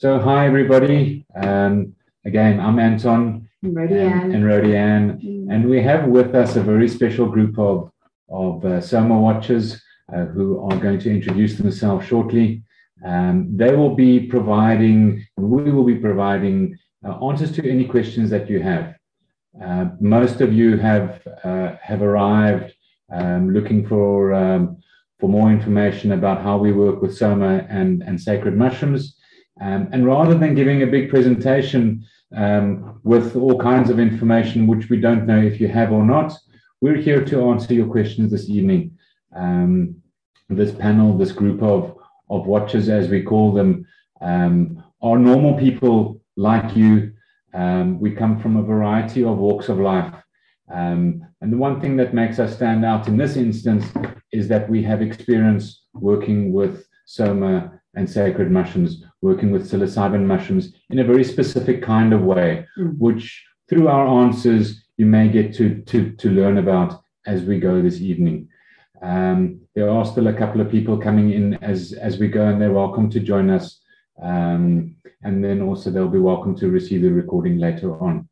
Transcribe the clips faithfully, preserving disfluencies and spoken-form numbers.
So hi everybody. Um, again, I'm Anton and Rodianne. And, and Rodianne, mm. and we have with us a very special group of of uh, SOMA watchers uh, who are going to introduce themselves shortly. Um, they will be providing, we will be providing uh, answers to any questions that you have. Uh, most of you have uh, have arrived um, looking for um, for more information about how we work with SOMA and and sacred mushrooms. Um, and rather than giving a big presentation um, with all kinds of information, which we don't know if you have or not, we're here to answer your questions this evening. Um, this panel, this group of, of watchers, as we call them, um, are normal people like you. Um, we come from a variety of walks of life. Um, and the one thing that makes us stand out in this instance is that we have experience working with SOMA and sacred mushrooms, working with psilocybin mushrooms in a very specific kind of way, mm. which through our answers, you may get to, to, to learn about as we go this evening. Um, there are still a couple of people coming in as, as we go, and they're welcome to join us. Um, and then also they'll be welcome to receive the recording later on.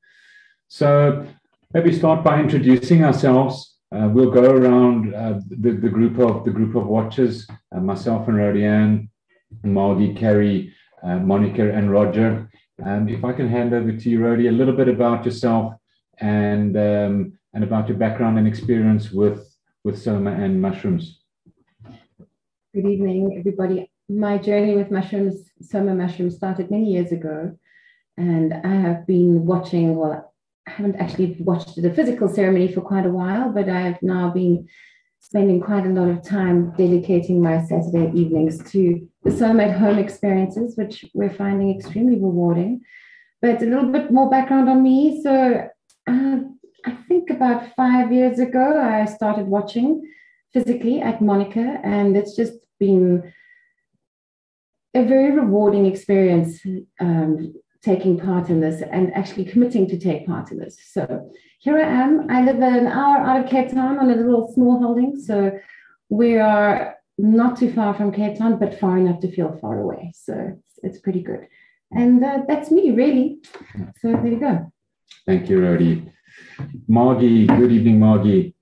So maybe start by introducing ourselves. Uh, we'll go around uh, the, the group of the group of watchers, uh, myself and Rodianne, Margie, Carrie, uh, Monica, and Roger. Um, if I can hand over to you, Rodi, a little bit about yourself and um, and about your background and experience with with SOMA and mushrooms. Good evening, everybody. My journey with mushrooms, SOMA mushrooms, started many years ago, and I have been watching. Well, I haven't actually watched the physical ceremony for quite a while, but I have now been spending quite a lot of time dedicating my Saturday evenings to the SOMA at home experiences, which we're finding extremely rewarding. But a little bit more background on me. So uh, I think about five years ago, I started watching physically at Monica, and it's just been a very rewarding experience um, taking part in this and actually committing to take part in this. So here I am. I live an hour out of Cape Town on a little small holding. So we are not too far from Cape Town, but far enough to feel far away. So it's, it's pretty good. And uh, that's me, really. So there you go. Thank you, Rodi. Margie, good evening, Margie.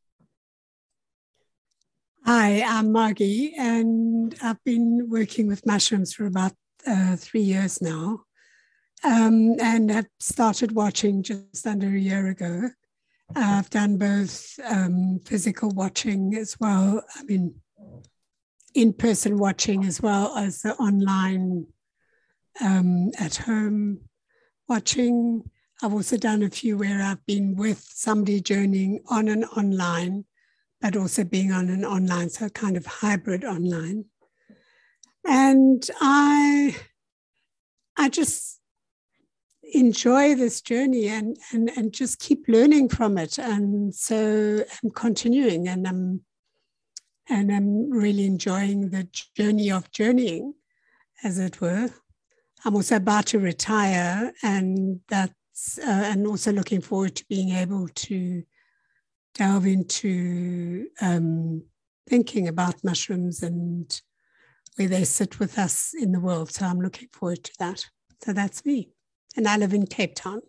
Hi, I'm Margie, and I've been working with mushrooms for about uh, three years now. Um, and I've started watching just under a year ago. I've done both um, physical watching as well, I mean, in-person watching as well as the online um, at-home watching. I've also done a few where I've been with somebody journeying on and online, but also being on an online, so kind of hybrid online. And I, I just enjoy this journey and, and, and just keep learning from it. And so I'm continuing, and I'm, and I'm really enjoying the journey of journeying, as it were. I'm also about to retire, and that's, uh, and also looking forward to being able to delve into um, thinking about mushrooms and where they sit with us in the world. So I'm looking forward to that. So that's me. And I live in Cape Town.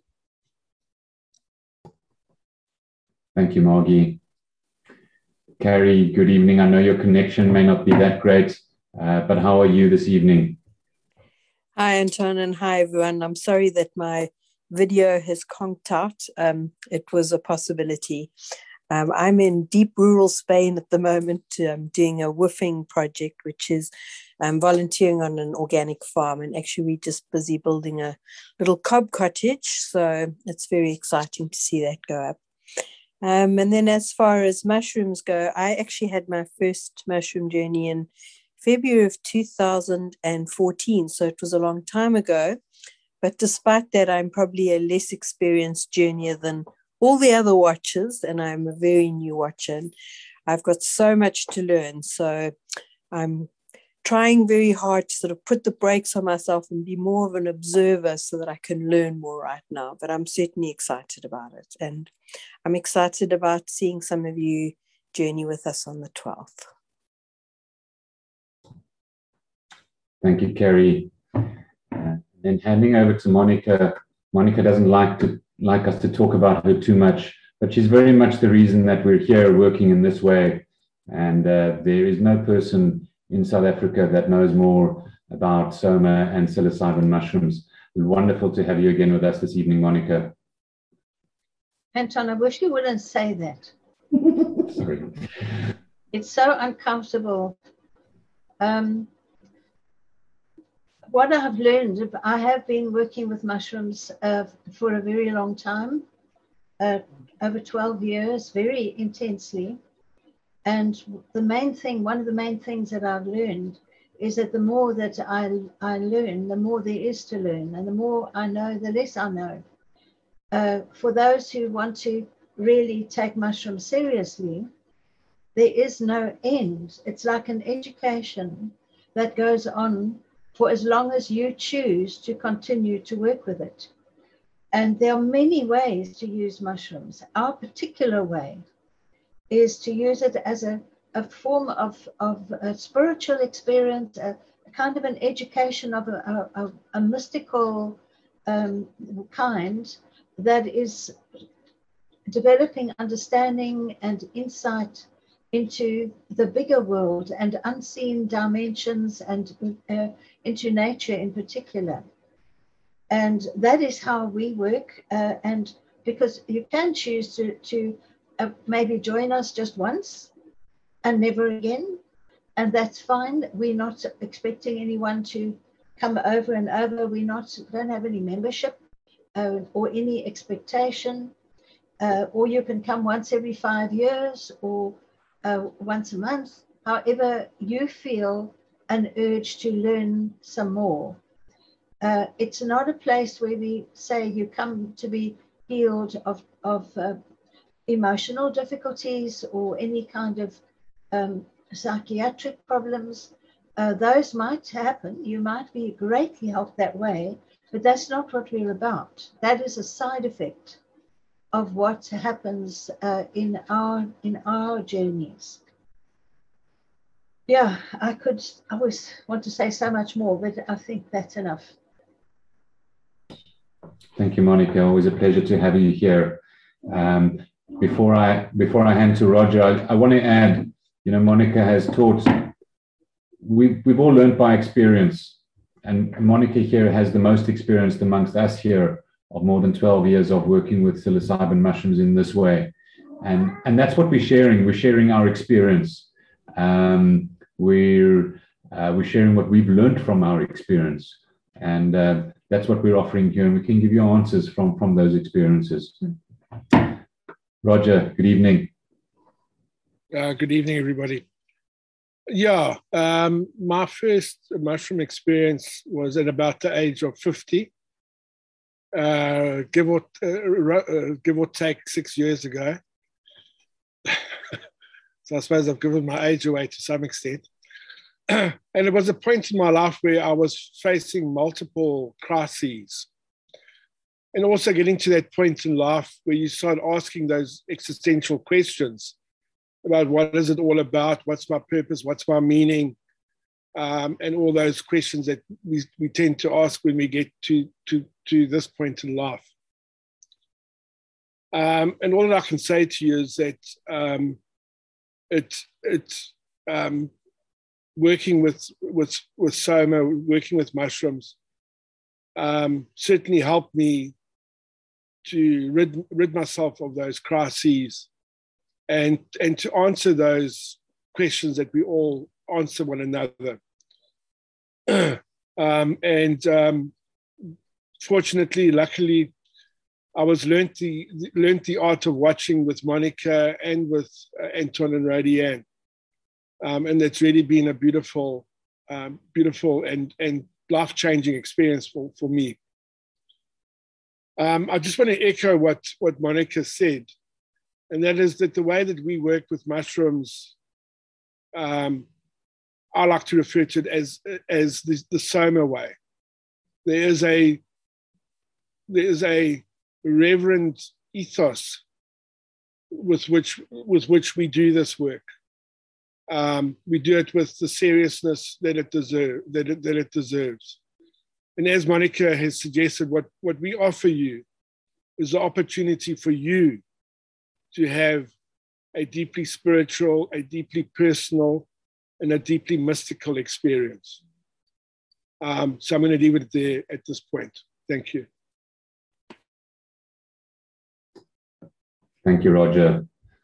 Thank you, Margie. Carrie, good evening. I know your connection may not be that great, uh, but how are you this evening? Hi, Anton, and hi, everyone. I'm sorry that my video has conked out. Um, it was a possibility. Um, I'm in deep rural Spain at the moment, um, doing a woofing project, which is um, volunteering on an organic farm. And actually, we're just busy building a little cob cottage. So it's very exciting to see that go up. Um, and then as far as mushrooms go, I actually had my first mushroom journey in February of two thousand fourteen. So it was a long time ago. But despite that, I'm probably a less experienced journeyer than all the other watchers, and I'm a very new watcher. And I've got so much to learn. So I'm trying very hard to sort of put the brakes on myself and be more of an observer so that I can learn more right now. But I'm certainly excited about it. And I'm excited about seeing some of you journey with us on the twelfth. Thank you, Carrie. Uh, then handing over to Monica. Monica doesn't like to like us to talk about her too much, but she's very much the reason that we're here working in this way. And uh, there is no person in South Africa that knows more about soma and psilocybin mushrooms. It's wonderful to have you again with us this evening, Monica. Anton, I wish you wouldn't say that. Sorry. It's so uncomfortable. Um, what I've learned, I have been working with mushrooms uh, for a very long time, uh, over twelve years, very intensely. And the main thing, one of the main things that I've learned is that the more that I, I learn, the more there is to learn. And the more I know, the less I know. Uh, for those who want to really take mushrooms seriously, there is no end. It's like an education that goes on for as long as you choose to continue to work with it. And there are many ways to use mushrooms. Our particular way is to use it as a, a form of, of a spiritual experience, a, a kind of an education of a, a, a mystical um, kind that is developing understanding and insight into the bigger world and unseen dimensions and uh, into nature in particular. And that is how we work. Uh, and because you can choose to, to uh, maybe join us just once and never again. And that's fine. We're not expecting anyone to come over and over. We not don't have any membership uh, or any expectation. Uh, or you can come once every five years or uh, once a month. However you feel an urge to learn some more. Uh, it's not a place where we say you come to be healed of, of uh, emotional difficulties or any kind of um, psychiatric problems. Uh, those might happen. You might be greatly helped that way, but that's not what we're about. That is a side effect of what happens uh, in our in our journeys. Yeah, I could, I always want to say so much more, but I think that's enough. Thank you, Monica. Always a pleasure to have you here. Um, before I before I hand to Roger, I, I want to add, you know, Monica has taught, we, we've all learned by experience, and Monica here has the most experience amongst us here of more than twelve years of working with psilocybin mushrooms in this way. And, and that's what we're sharing. We're sharing our experience. Um, we're, uh, we're sharing what we've learned from our experience. And uh, that's what we're offering here. And we can give you answers from, from those experiences. Roger, good evening. Uh, good evening, everybody. Yeah, um, my first mushroom experience was at about the age of fifty. Uh, give or uh, give or take six years ago. So I suppose I've given my age away to some extent. And it was a point in my life where I was facing multiple crises, and also getting to that point in life where you start asking those existential questions about what is it all about, what's my purpose, what's my meaning, um, and all those questions that we, we tend to ask when we get to, to, to this point in life. Um, and all that I can say to you is that um, it, it's um, working with, with, with soma, working with mushrooms, um, certainly helped me to rid, rid myself of those crises and, and to answer those questions that we all answer one another. um, and um, fortunately, luckily, I was learned the, learned the art of watching with Monica and with uh, Anton and Rodianne. Um, and that's really been a beautiful, um, beautiful and, and life-changing experience for, for me. Um, I just want to echo what, what Monica said, and that is that the way that we work with mushrooms, um, I like to refer to it as, as the, the soma way. There is a, there is a reverent ethos with which, with which we do this work. Um, we do it with the seriousness that it deserve, that it, that it deserves. And as Monica has suggested, what, what we offer you is the opportunity for you to have a deeply spiritual, a deeply personal, and a deeply mystical experience. Um, so I'm going to leave it there at this point. Thank you. Thank you, Roger.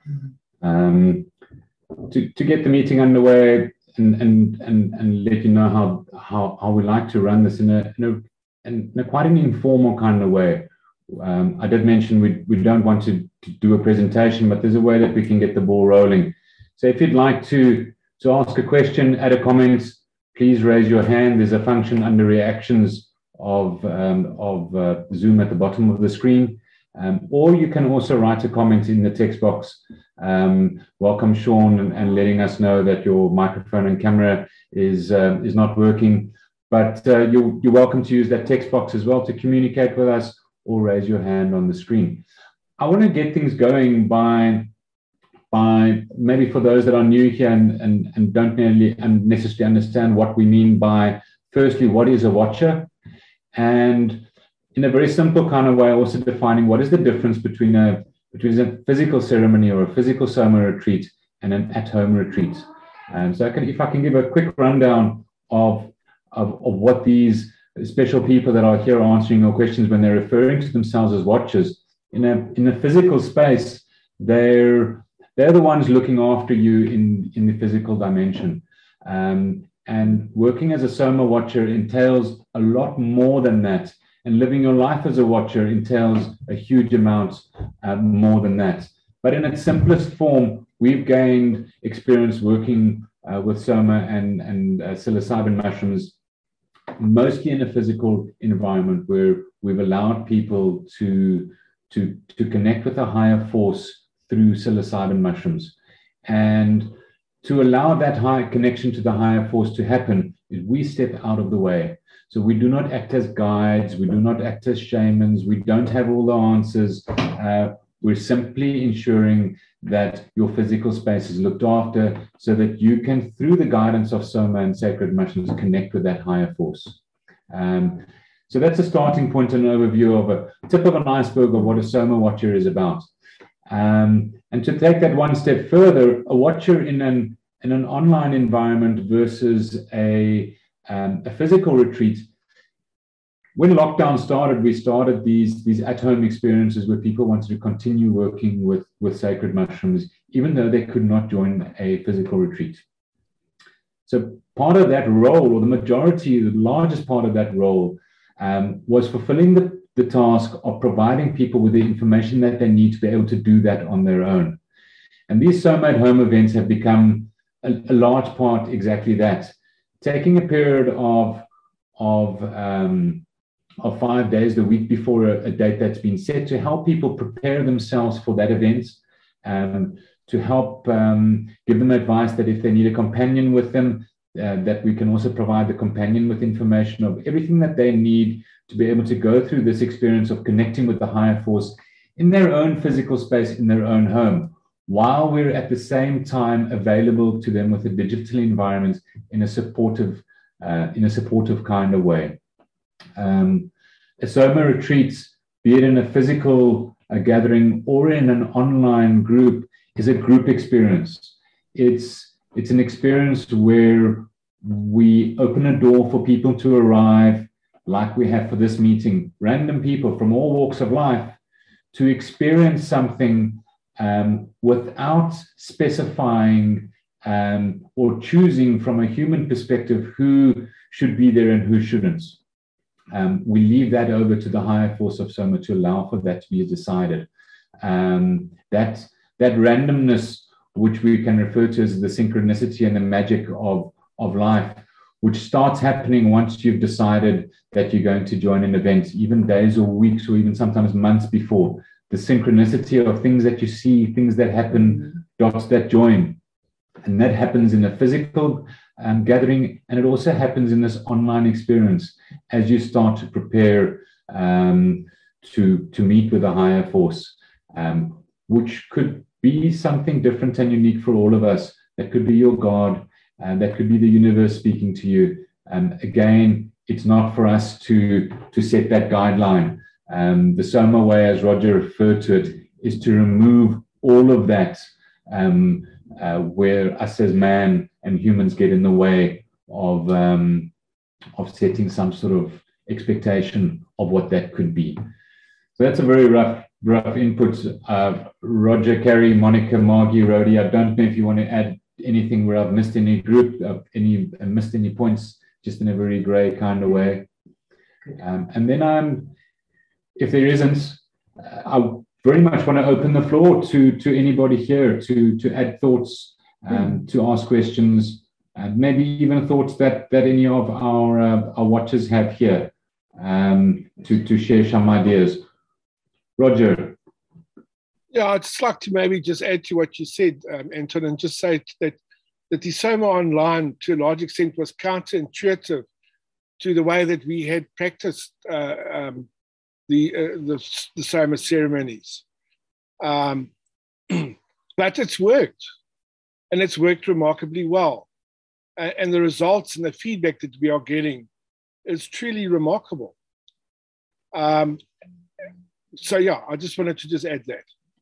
Um, to, to get the meeting underway and, and, and, and let you know how, how, how we like to run this in a, in a, in a quite an informal kind of way. Um, I did mention we, we don't want to, to do a presentation, but there's a way that we can get the ball rolling. So if you'd like to, to ask a question, add a comment, please raise your hand. There's a function under reactions of, um, of uh, Zoom at the bottom of the screen. Um, or you can also write a comment in the text box. Um, welcome, Sean, and, and letting us know that your microphone and camera is, uh, is not working. But uh, you're, you're welcome to use that text box as well to communicate with us, or raise your hand on the screen. I want to get things going by, by maybe for those that are new here and, and, and don't nearly and necessarily understand what we mean by, firstly, what is a watcher? And in a very simple kind of way, also defining what is the difference between a, between a physical ceremony or a physical Soma retreat and an at-home retreat. And so I can, if I can give a quick rundown of, of, of what these special people that are here answering your questions when they're referring to themselves as watchers. In a, in a physical space, they're, they're the ones looking after you in, in the physical dimension. Um, and working as a Soma watcher entails a lot more than that. And living your life as a watcher entails a huge amount uh, more than that. But in its simplest form, we've gained experience working uh, with Soma and, and uh, psilocybin mushrooms, mostly in a physical environment where we've allowed people to, to, to connect with a higher force through psilocybin mushrooms. And to allow that high connection to the higher force to happen, is we step out of the way. So we do not act as guides, we do not act as shamans, we don't have all the answers. Uh, we're simply ensuring that your physical space is looked after so that you can, through the guidance of Soma and sacred mushrooms, connect with that higher force. Um, so that's a starting point and overview of a tip of an iceberg of what a Soma watcher is about. Um, and to take that one step further, a watcher in an, in an online environment versus a, um, a physical retreat. When lockdown started, we started these, these at-home experiences where people wanted to continue working with, with sacred mushrooms, even though they could not join a physical retreat. So part of that role, or the majority, the largest part of that role, um, was fulfilling the, the task of providing people with the information that they need to be able to do that on their own. And these Soma at home events have become a, a large part exactly that. Taking a period of, of um, of five days, the week before a, a date that's been set, to help people prepare themselves for that event, um, to help um, give them advice that if they need a companion with them, uh, that we can also provide the companion with information of everything that they need to be able to go through this experience of connecting with the higher force in their own physical space, in their own home, while we're at the same time available to them with a digital environment in a supportive, uh, in a supportive kind of way. Um, a Soma retreat, be it in a physical uh, gathering or in an online group, is a group experience. It's, it's an experience where we open a door for people to arrive, like we have for this meeting, random people from all walks of life, to experience something um, without specifying um, or choosing from a human perspective who should be there and who shouldn't. Um, we leave that over to the higher force of Soma to allow for that to be decided. Um, that, that randomness, which we can refer to as the synchronicity and the magic of, of life, which starts happening once you've decided that you're going to join an event, even days or weeks or even sometimes months before. The synchronicity of things that you see, things that happen, dots that join. And that happens in a physical um, gathering, and it also happens in this online experience as you start to prepare um, to, to meet with a higher force, um, which could be something different and unique for all of us. That could be your God, and that could be the universe speaking to you. Um, again, it's not for us to, to set that guideline. Um, the Soma way, as Roger referred to it, is to remove all of that um, uh, where us as man and humans get in the way of, um, of setting some sort of expectation of what that could be. So that's a very rough, rough input. Uh, Roger, Carrie, Monica, Margie, Rodi, I don't know if you want to add anything where I've missed any group, uh, any uh, missed any points, just in a very grey kind of way. Um, and then um, if there isn't, uh, I very much want to open the floor to, to anybody here to, to add thoughts, um, mm. to ask questions, and maybe even thoughts that, that any of our, uh, our watchers have here, um, to, to share some ideas. Roger. Yeah, I'd just like to maybe just add to what you said, um, Anton, and just say that, that the Soma Online, to a large extent, was counterintuitive to the way that we had practiced uh, um, the, uh, the, the Soma ceremonies. Um, but it's worked, and it's worked remarkably well. Uh, and the results and the feedback that we are getting is truly remarkable. Um, so, yeah, I just wanted to just add that.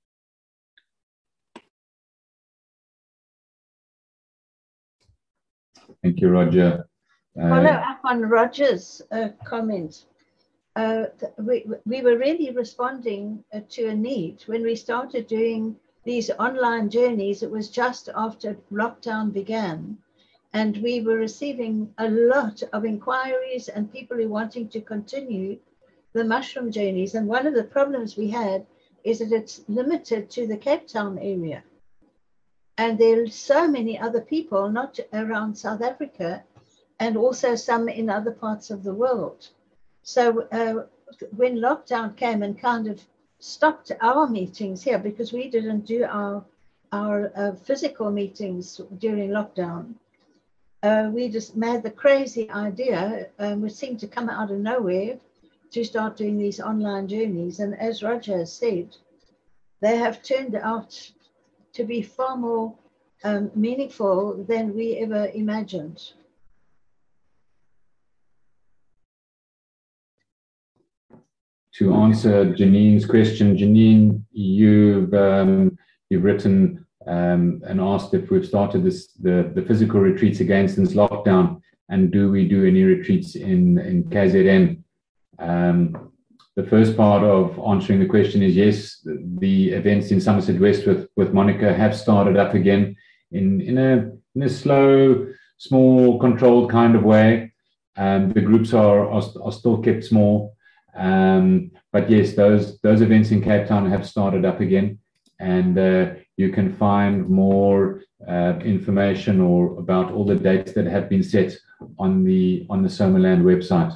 Thank you, Roger. Uh, Follow up on Roger's uh, comment. Uh, we, we were really responding uh, to a need. When we started doing these online journeys, it was just after lockdown began. And we were receiving a lot of inquiries and people who wanting to continue the mushroom journeys. And one of the problems we had is that it's limited to the Cape Town area. And there are so many other people, not around South Africa, and also some in other parts of the world. So uh, when lockdown came and kind of stopped our meetings here, because we didn't do our, our uh, physical meetings during lockdown, uh, we just made the crazy idea, um, which seemed to come out of nowhere, to start doing these online journeys. And as Roger has said, they have turned out to be far more um, meaningful than we ever imagined. To answer Janine's question, Janine, you've, um, you've written um, and asked if we've started this, the, the physical retreats again since lockdown, and do we do any retreats in, in K Z N? Um, the first part of answering the question is yes, the, the events in Somerset West with, with Monica have started up again in, in, a, in a slow, small, controlled kind of way. Um, the groups are, are, are still kept small. Um, but yes, those those events in Cape Town have started up again, and uh, you can find more uh, information or about all the dates that have been set on the on the Somaland website.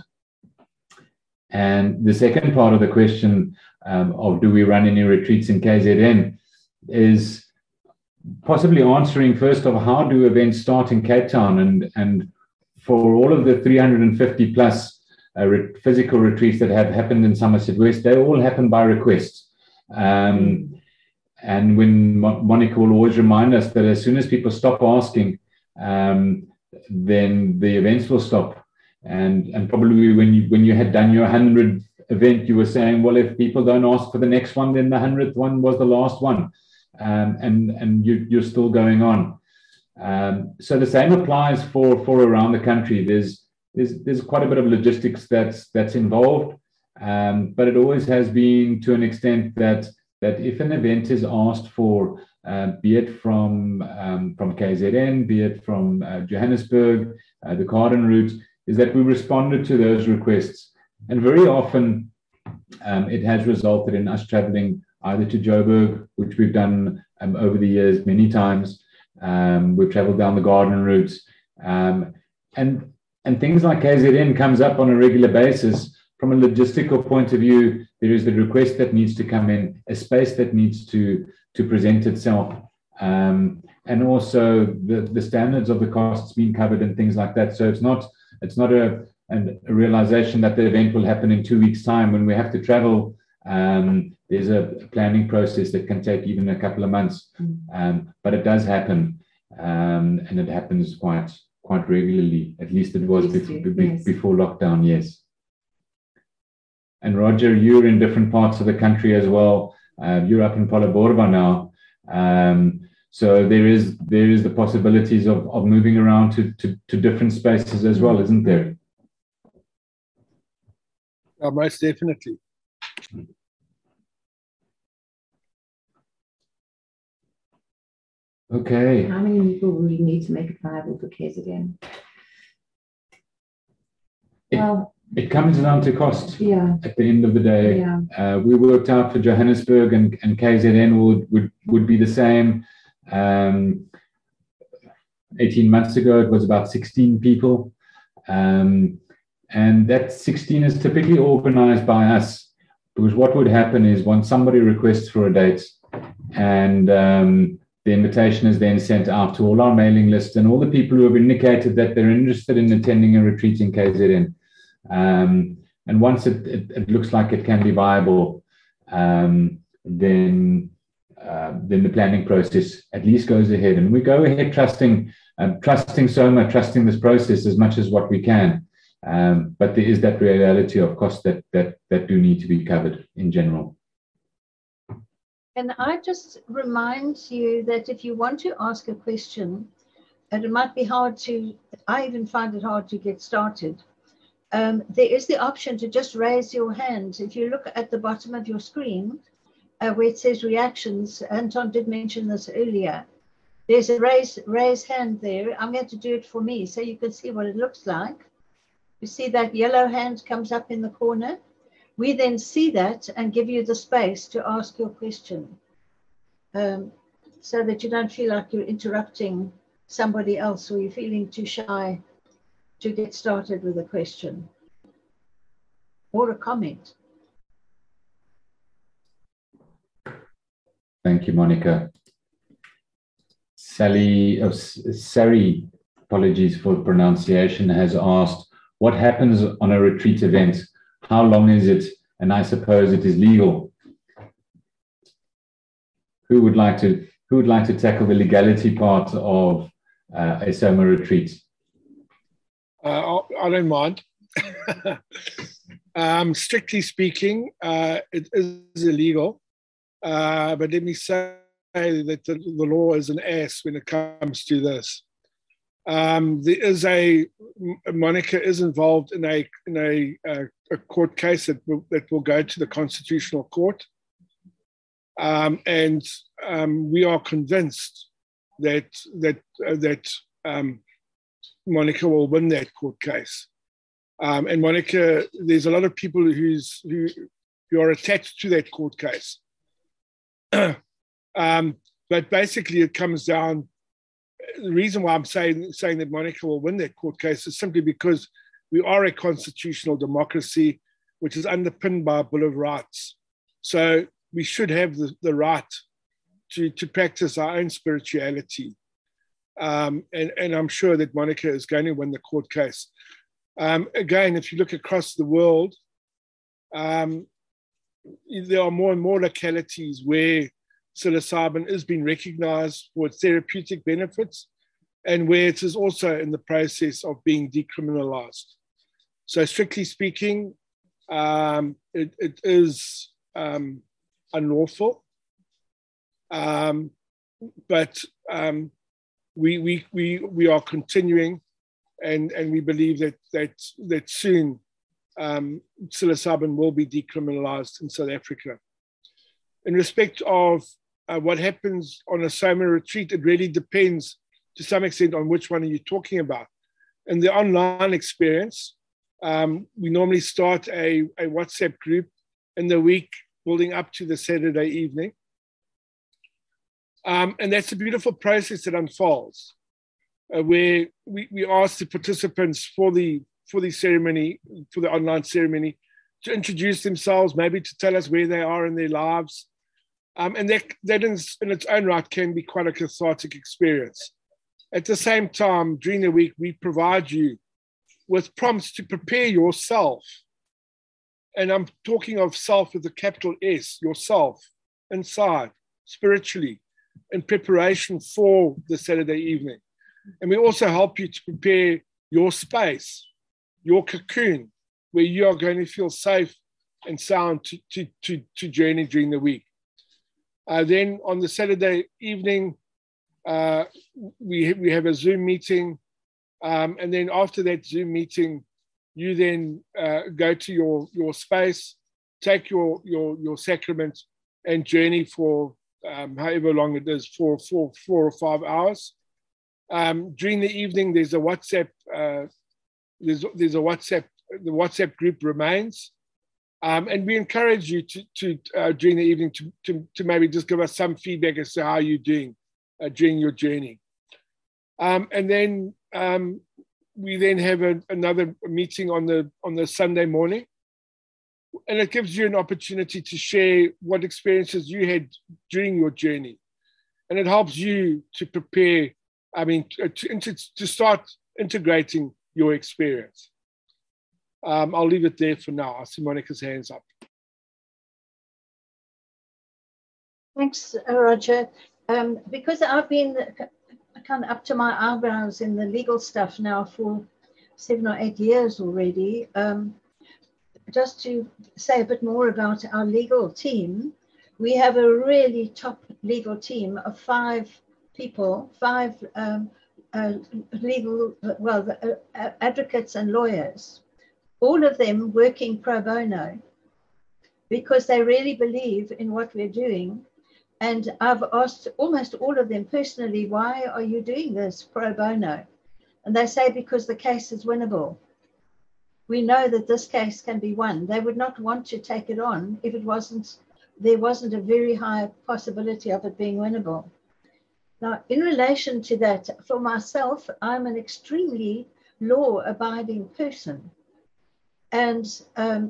And the second part of the question um, of do we run any retreats in K Z N is possibly answering first of how do events start in Cape Town, and and for all of the three hundred fifty plus Uh, re physical retreats that have happened in Somerset West, they all happen by request. Um, and when Mo Monica will always remind us that as soon as people stop asking, um, then the events will stop. And, and probably when you, when you had done your hundredth event, you were saying, well, if people don't ask for the next one, then the hundredth one was the last one. Um, and and you, you're still going on. Um, so the same applies for, for around the country. There's There's, there's quite a bit of logistics that's that's involved, um, but it always has been to an extent that that if an event is asked for, uh, be it from um, from K Z N, be it from uh, Johannesburg, uh, the Garden Route, is that we responded to those requests, and very often um, it has resulted in us traveling either to Joburg, which we've done um, over the years many times. Um, we've traveled down the Garden Route, um, and And things like K Z N comes up on a regular basis. From a logistical point of view, there is the request that needs to come in, a space that needs to, to present itself, um, and also the, the standards of the costs being covered and things like that. So it's not, it's not a, a realization that the event will happen in two weeks' time. When we have to travel, um, there's a planning process that can take even a couple of months, um, but it does happen, um, and it happens quite quite regularly. At least it was Used before, to, be- yes. before lockdown, yes. And Roger, you're in different parts of the country as well. Uh, you're up in Phalaborwa now. Um, so there is there is the possibilities of, of moving around to, to, to different spaces as well, isn't there? Uh, most definitely. Okay. How many people will you need to make it viable for K Z N? It, Well, it comes down to cost yeah, at the end of the day. yeah. Uh, we worked out for Johannesburg and, and K Z N would, would, would be the same. Um, eighteen months ago, it was about sixteen people. Um, and that sixteen is typically organized by us, because what would happen is once somebody requests for a date, and um, the invitation is then sent out to all our mailing list and all the people who have indicated that they're interested in attending a retreat in K Z N. Um, and once it, it, it looks like it can be viable, um, then uh, then the planning process at least goes ahead, and we go ahead trusting um, trusting SOMA, trusting this process as much as what we can. Um, but there is that reality of cost that that that do need to be covered in general. Can I just remind you that if you want to ask a question, and it might be hard to, I even find it hard to get started, um, there is the option to just raise your hand. If you look at the bottom of your screen, uh, where it says reactions, Anton did mention this earlier, there's a raise, raise hand there. I'm going to do it for me so you can see what it looks like. You see that yellow hand comes up in the corner? We then see that and give you the space to ask your question, um, so that you don't feel like you're interrupting somebody else or you're feeling too shy to get started with a question or a comment. Thank you, Monica. Sally, oh, Sari, apologies for pronunciation, has asked, what happens on a retreat event? How long is it? And I suppose it is legal. Who would like to who would like to tackle the legality part of uh, a SOMA retreat? Uh, I don't mind. um, strictly speaking, uh, it is illegal. Uh, but let me say that the, the law is an ass when it comes to this. Um, there is a Monica is involved in a in a, uh, a court case that will, that will go to the Constitutional Court, um, and um, we are convinced that that uh, that um, Monica will win that court case. Um, and Monica, there's a lot of people who's who who are attached to that court case. um, but basically, it comes down. The reason why I'm saying saying that Monica will win that court case is simply because we are a constitutional democracy, which is underpinned by a Bill of Rights. So we should have the, the right to, to practice our own spirituality. Um, and, and I'm sure that Monica is going to win the court case. Um, again, if you look across the world, um, there are more and more localities where psilocybin is being recognized for its therapeutic benefits and where it is also in the process of being decriminalized. So strictly speaking, um, it, it is um, unlawful, um, but um, we, we, we, we are continuing and, and we believe that, that, that soon um, psilocybin will be decriminalized in South Africa. In respect of Uh, what happens on a SOMA retreat, it really depends to some extent on which one are you talking about. In the online experience, um, we normally start a, a WhatsApp group in the week building up to the Saturday evening. Um, and that's a beautiful process that unfolds, uh, where we, we ask the participants for the, for the ceremony, for the online ceremony, to introduce themselves, maybe to tell us where they are in their lives. Um, and that, that is, in its own right can be quite a cathartic experience. At the same time, during the week, we provide you with prompts to prepare yourself. And I'm talking of self with a capital S, yourself, inside, spiritually, in preparation for the Saturday evening. And we also help you to prepare your space, your cocoon, where you are going to feel safe and sound to, to, to, to journey during the week. Uh, then on the Saturday evening, uh, we, we have a Zoom meeting. Um, and then after that Zoom meeting, you then uh, go to your, your space, take your, your, your sacrament and journey for um, however long it is, for four, four or five hours. Um, during the evening, there's a WhatsApp, uh, there's, there's a WhatsApp, the WhatsApp group remains. Um, and we encourage you to, to uh, during the evening to, to, to maybe just give us some feedback as to how you're doing uh, during your journey. Um, and then um, we then have a, another meeting on the, on the Sunday morning. And it gives you an opportunity to share what experiences you had during your journey. And it helps you to prepare, I mean, to, to, to start integrating your experience. Um, I'll leave it there for now. I see Monica's hands up. Thanks, Roger. Um, because I've been kind of up to my eyebrows in the legal stuff now for seven or eight years already, um, just to say a bit more about our legal team, we have a really top legal team of five people, five um, uh, legal, well, uh, advocates and lawyers, all of them working pro bono because they really believe in what we're doing. And I've asked almost all of them personally, why are you doing this pro bono? And they say, because the case is winnable. We know that this case can be won. They would not want to take it on if it wasn't, there wasn't a very high possibility of it being winnable. Now, in relation to that, for myself, I'm an extremely law-abiding person. And um,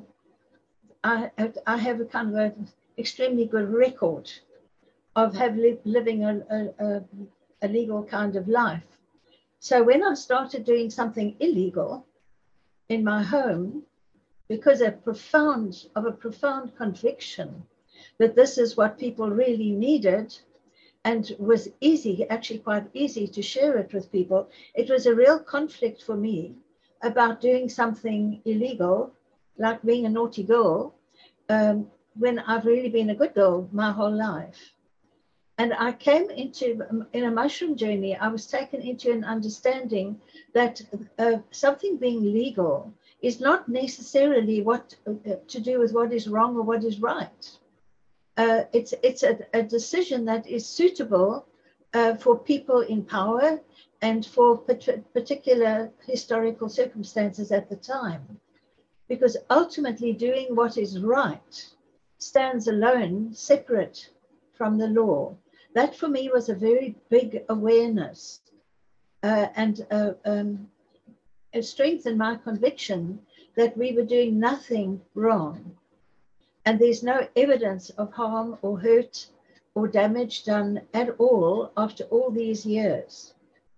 I, I have a kind of an extremely good record of have li living a, a, a legal kind of life. So when I started doing something illegal in my home, because a profound, of a profound conviction that this is what people really needed and was easy, actually quite easy to share it with people, it was a real conflict for me about doing something illegal, like being a naughty girl, um, when I've really been a good girl my whole life. And I came into, in a mushroom journey, I was taken into an understanding that uh, something being legal is not necessarily what uh, to do with what is wrong or what is right. Uh, it's it's a, a decision that is suitable uh, for people in power and for pat particular historical circumstances at the time. Because ultimately doing what is right stands alone, separate from the law. That for me was a very big awareness uh, and uh, um, it strengthened my conviction that we were doing nothing wrong. And there's no evidence of harm or hurt or damage done at all after all these years.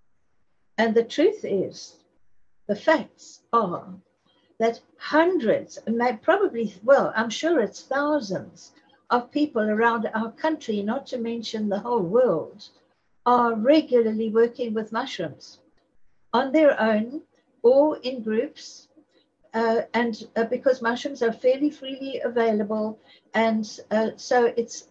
And the truth is, the facts are that hundreds, probably, well, I'm sure it's thousands of people around our country, not to mention the whole world, are regularly working with mushrooms on their own or in groups. Uh, and uh, because mushrooms are fairly freely available, and uh, so it's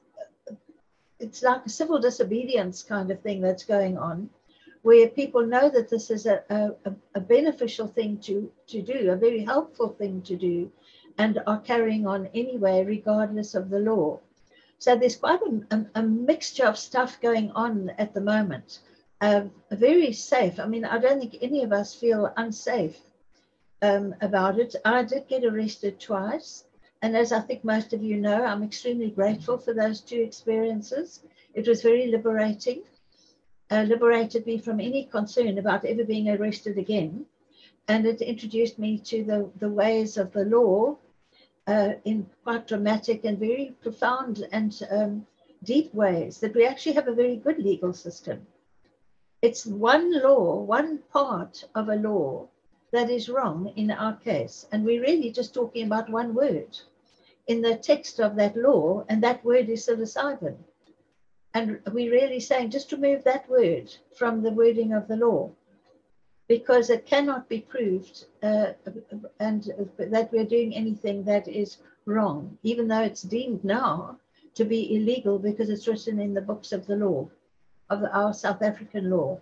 it's like a civil disobedience kind of thing that's going on, where people know that this is a, a, a beneficial thing to, to do, a very helpful thing to do, and are carrying on anyway, regardless of the law. So there's quite a, a, a mixture of stuff going on at the moment. Uh, very safe. I mean, I don't think any of us feel unsafe Um, about it. I did get arrested twice, and as I think most of you know, I'm extremely grateful for those two experiences. It was very liberating, uh, liberated me from any concern about ever being arrested again, and it introduced me to the, the ways of the law uh, in quite dramatic and very profound and um, deep ways, that we actually have a very good legal system. It's one law, one part of a law that is wrong in our case. And we're really just talking about one word in the text of that law, and that word is psilocybin. And we're really saying just remove that word from the wording of the law, because it cannot be proved uh, and that we're doing anything that is wrong, even though it's deemed now to be illegal because it's written in the books of the law, of our South African law.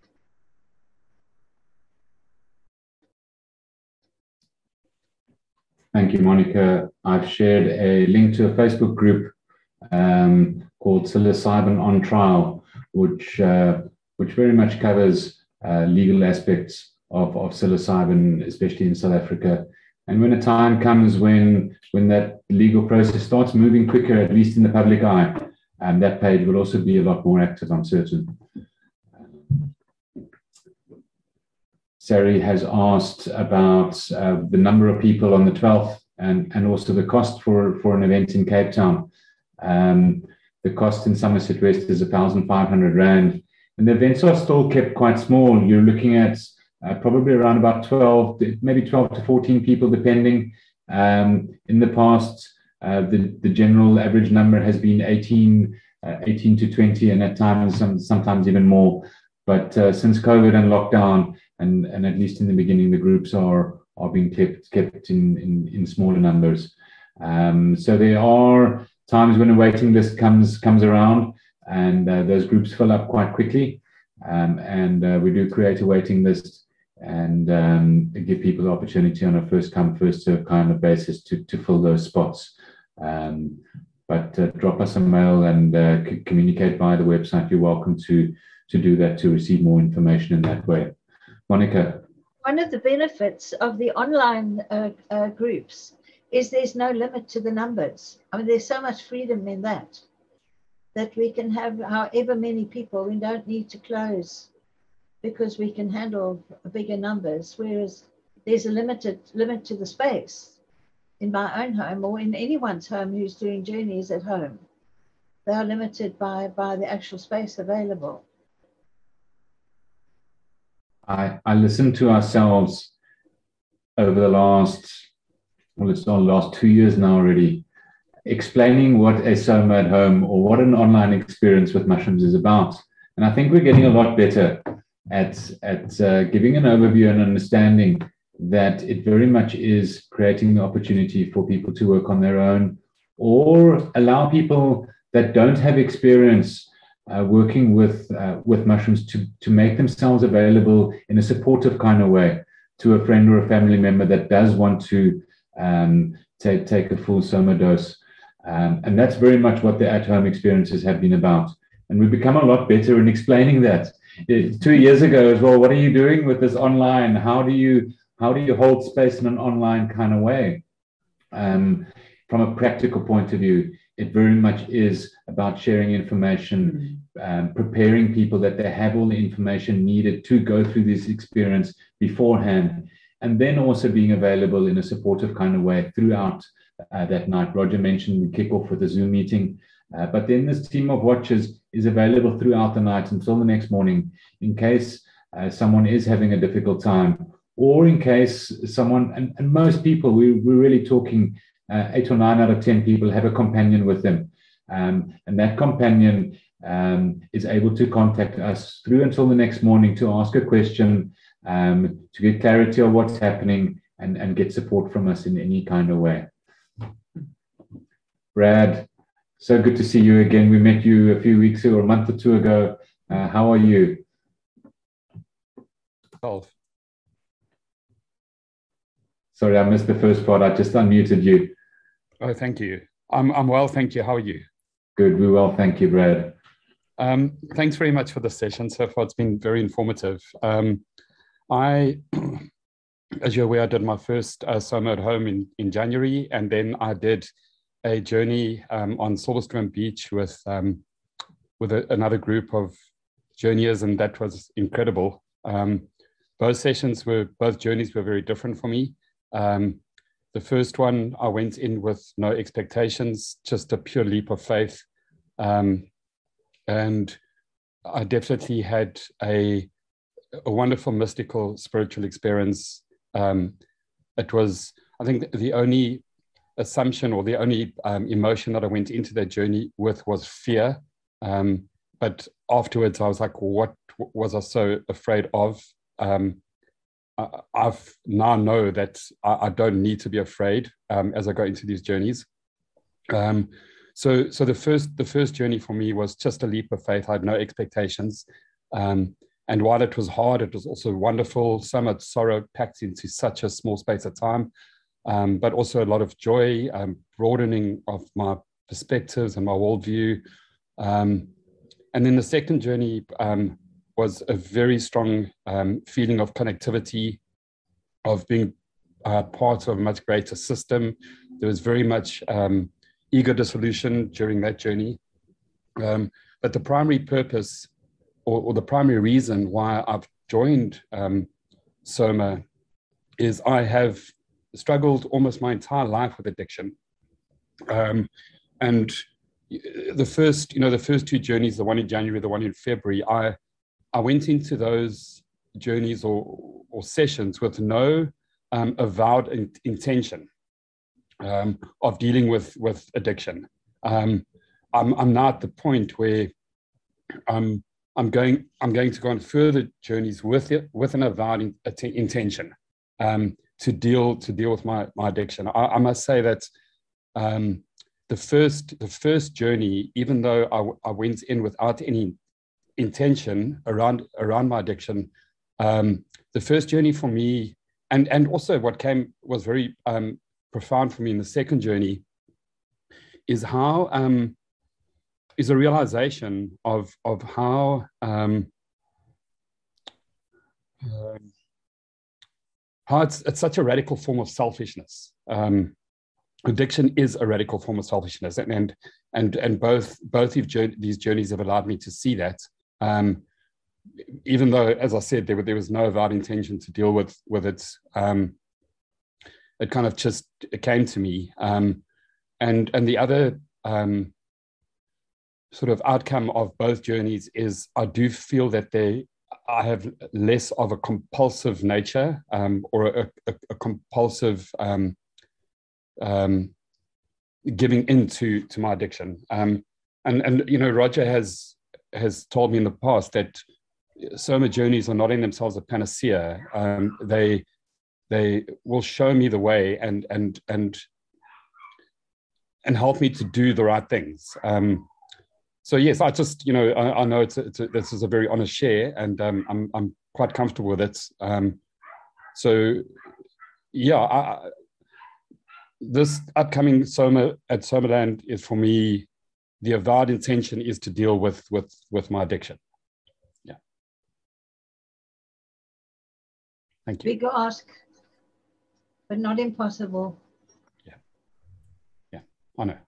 Thank you, Monica. I've shared a link to a Facebook group um, called Psilocybin on Trial, which uh, which very much covers uh, legal aspects of, of psilocybin, especially in South Africa. And when a time comes when when that legal process starts moving quicker, at least in the public eye, um, that page will also be a lot more active, I'm certain. Sari has asked about uh, the number of people on the twelfth and, and also the cost for, for an event in Cape Town. Um, the cost in Somerset West is one thousand five hundred rand, and the events are still kept quite small. You're looking at uh, probably around about twelve, maybe twelve to fourteen people, depending. Um, in the past, uh, the, the general average number has been eighteen, uh, eighteen to twenty, and at times, some, sometimes even more. But uh, since COVID and lockdown, and, and at least in the beginning, the groups are, are being kept, kept in, in, in smaller numbers. Um, so there are times when a waiting list comes, comes around, and uh, those groups fill up quite quickly. Um, and uh, we do create a waiting list and um, give people the opportunity on a first come, first serve kind of basis to, to fill those spots. Um, but uh, drop us a mail and uh, c- communicate via the website. You're welcome to, to do that, to receive more information in that way. Monica. One of the benefits of the online uh, uh, groups is there's no limit to the numbers. I mean, there's so much freedom in that, that we can have however many people. We don't need to close because we can handle bigger numbers, whereas there's a limited limit to the space in my own home or in anyone's home who's doing journeys at home. They are limited by, by the actual space available. I, I listened to ourselves over the last, well, it's not the last two years now already, explaining what a Soma at home or what an online experience with mushrooms is about. And I think we're getting a lot better at, at uh, giving an overview and understanding that it very much is creating the opportunity for people to work on their own or allow people that don't have experience Uh, working with uh, with mushrooms to to make themselves available in a supportive kind of way to a friend or a family member that does want to um, take take a full Soma dose, um, and that's very much what the at-home experiences have been about. And we've become a lot better in explaining that. It, two years ago as well, what are you doing with this online? How do you how do you hold space in an online kind of way? Um, from a practical point of view, it very much is about sharing information, um, preparing people that they have all the information needed to go through this experience beforehand, and then also being available in a supportive kind of way throughout uh, that night. Roger mentioned we kick off with a Zoom meeting, uh, but then this team of watchers is available throughout the night until the next morning in case uh, someone is having a difficult time, or in case someone, and, and most people, we, we're really talking Uh, eight or nine out of ten people have a companion with them. Um, and that companion um, is able to contact us through until the next morning to ask a question, um, to get clarity of what's happening and, and get support from us in any kind of way. Brad, so good to see you again. We met you a few weeks ago, or a month or two ago. Uh, how are you? twelve. Sorry, I missed the first part. I just unmuted you. Oh, thank you. I'm I'm well, thank you. How are you? Good, we well, thank you, Brad. Um, thanks very much for the session so far. It's been very informative. Um, I, as you're aware, I did my first uh, Soma at home in, in January, and then I did a journey um, on Silverstone Beach with um, with a, another group of journeyers, and that was incredible. Um, both sessions were, both journeys were very different for me. Um, The first one, I went in with no expectations, just a pure leap of faith. Um, and I definitely had a, a wonderful mystical spiritual experience. Um, it was, I think the only assumption or the only um, emotion that I went into that journey with was fear. Um, but afterwards, I was like, what was I so afraid of? Um, I, I've now know that I, I don't need to be afraid um, as I go into these journeys. Um, so, so the first, the first journey for me was just a leap of faith. I had no expectations, um, and while it was hard, it was also wonderful. So much sorrow packed into such a small space of time, um, but also a lot of joy, um, broadening of my perspectives and my worldview. Um, and then the second journey um, was a very strong um, feeling of connectivity, of being uh, part of a much greater system. There was very much um, ego dissolution during that journey. Um, but the primary purpose or, or the primary reason why I've joined um, Soma is I have struggled almost my entire life with addiction. Um, and the first, you know, the first two journeys, the one in January, the one in February, I, I went into those journeys or, or sessions with no um, avowed in, intention um, of dealing with, with addiction. Um, I'm, I'm now at the point where I'm, I'm going, I'm going to go on further journeys with it, with an avowed in, intention um, to deal, to deal with my, my addiction. I, I must say that um, the first, the first journey, even though I, I went in without any intention around, around my addiction, um, the first journey for me, and, and also what came was very um, profound for me in the second journey, is how, um, is a realization of, of how, um, uh, how it's, it's such a radical form of selfishness. Um, addiction is a radical form of selfishness, and and and, and both both these journeys have allowed me to see that. Um, even though, as I said, there, there was no avowed intention to deal with with it, um, it kind of just it came to me. Um, and and the other um, sort of outcome of both journeys is I do feel that they I have less of a compulsive nature um, or a, a, a compulsive um, um, giving into to my addiction. Um, and and you know, Roger has has told me in the past that Soma journeys are not in themselves a panacea. Um, they they will show me the way and and and and help me to do the right things. Um, so yes, I just you know I, I know it's, a, it's a, this is a very honest share, and um, I'm I'm quite comfortable with it. Um, so yeah, I, this upcoming Soma at Somaland is for me. The avowed intention is to deal with with with my addiction. Yeah. Thank you. Big ask, but not impossible. Yeah. Yeah, I know.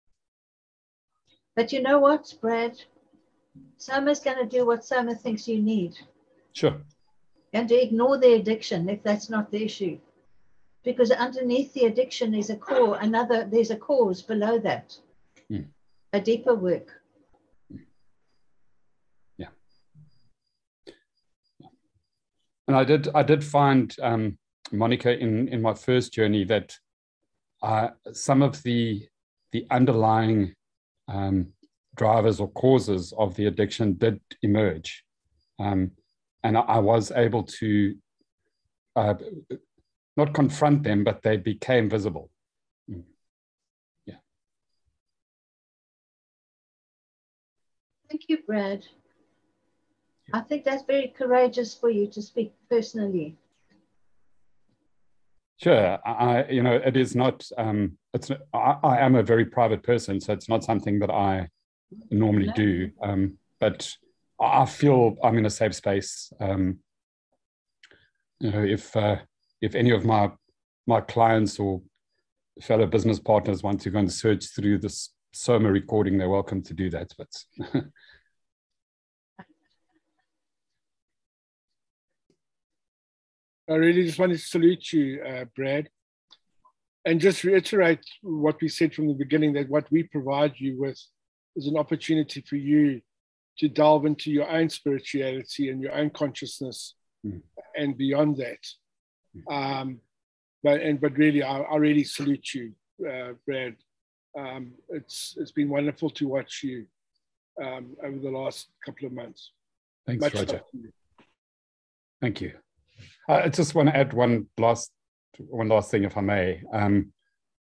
But you know what, Brad? Soma's going to do what Soma thinks you need. Sure. And to ignore the addiction if that's not the issue. Because underneath the addiction is a core, another, there's a cause below that. Mm. A deeper work. Yeah. And I did I did find, um, Monica, in, in my first journey that uh, some of the, the underlying um, drivers or causes of the addiction did emerge. Um, and I, I was able to uh, not confront them, but they became visible. Mm. Yeah. Thank you, Brad. I think that's very courageous for you to speak personally. Sure, I, you know, it is not, um, it's, I, I am a very private person, so it's not something that I normally no. do, um, but I feel I'm in a safe space. Um, you know, if, uh, if any of my, my clients or fellow business partners want to go and search through this Soma recording, they're welcome to do that, but. I really just wanted to salute you, uh, Brad, and just reiterate what we said from the beginning, that what we provide you with is an opportunity for you to delve into your own spirituality and your own consciousness mm. and beyond that. Um, but, and, but really, I, I really salute you, uh, Brad. Um, it's, it's been wonderful to watch you um, over the last couple of months. Thanks, Much Roger. love to you. Thank you. I just want to add one last one last thing, if I may. Um,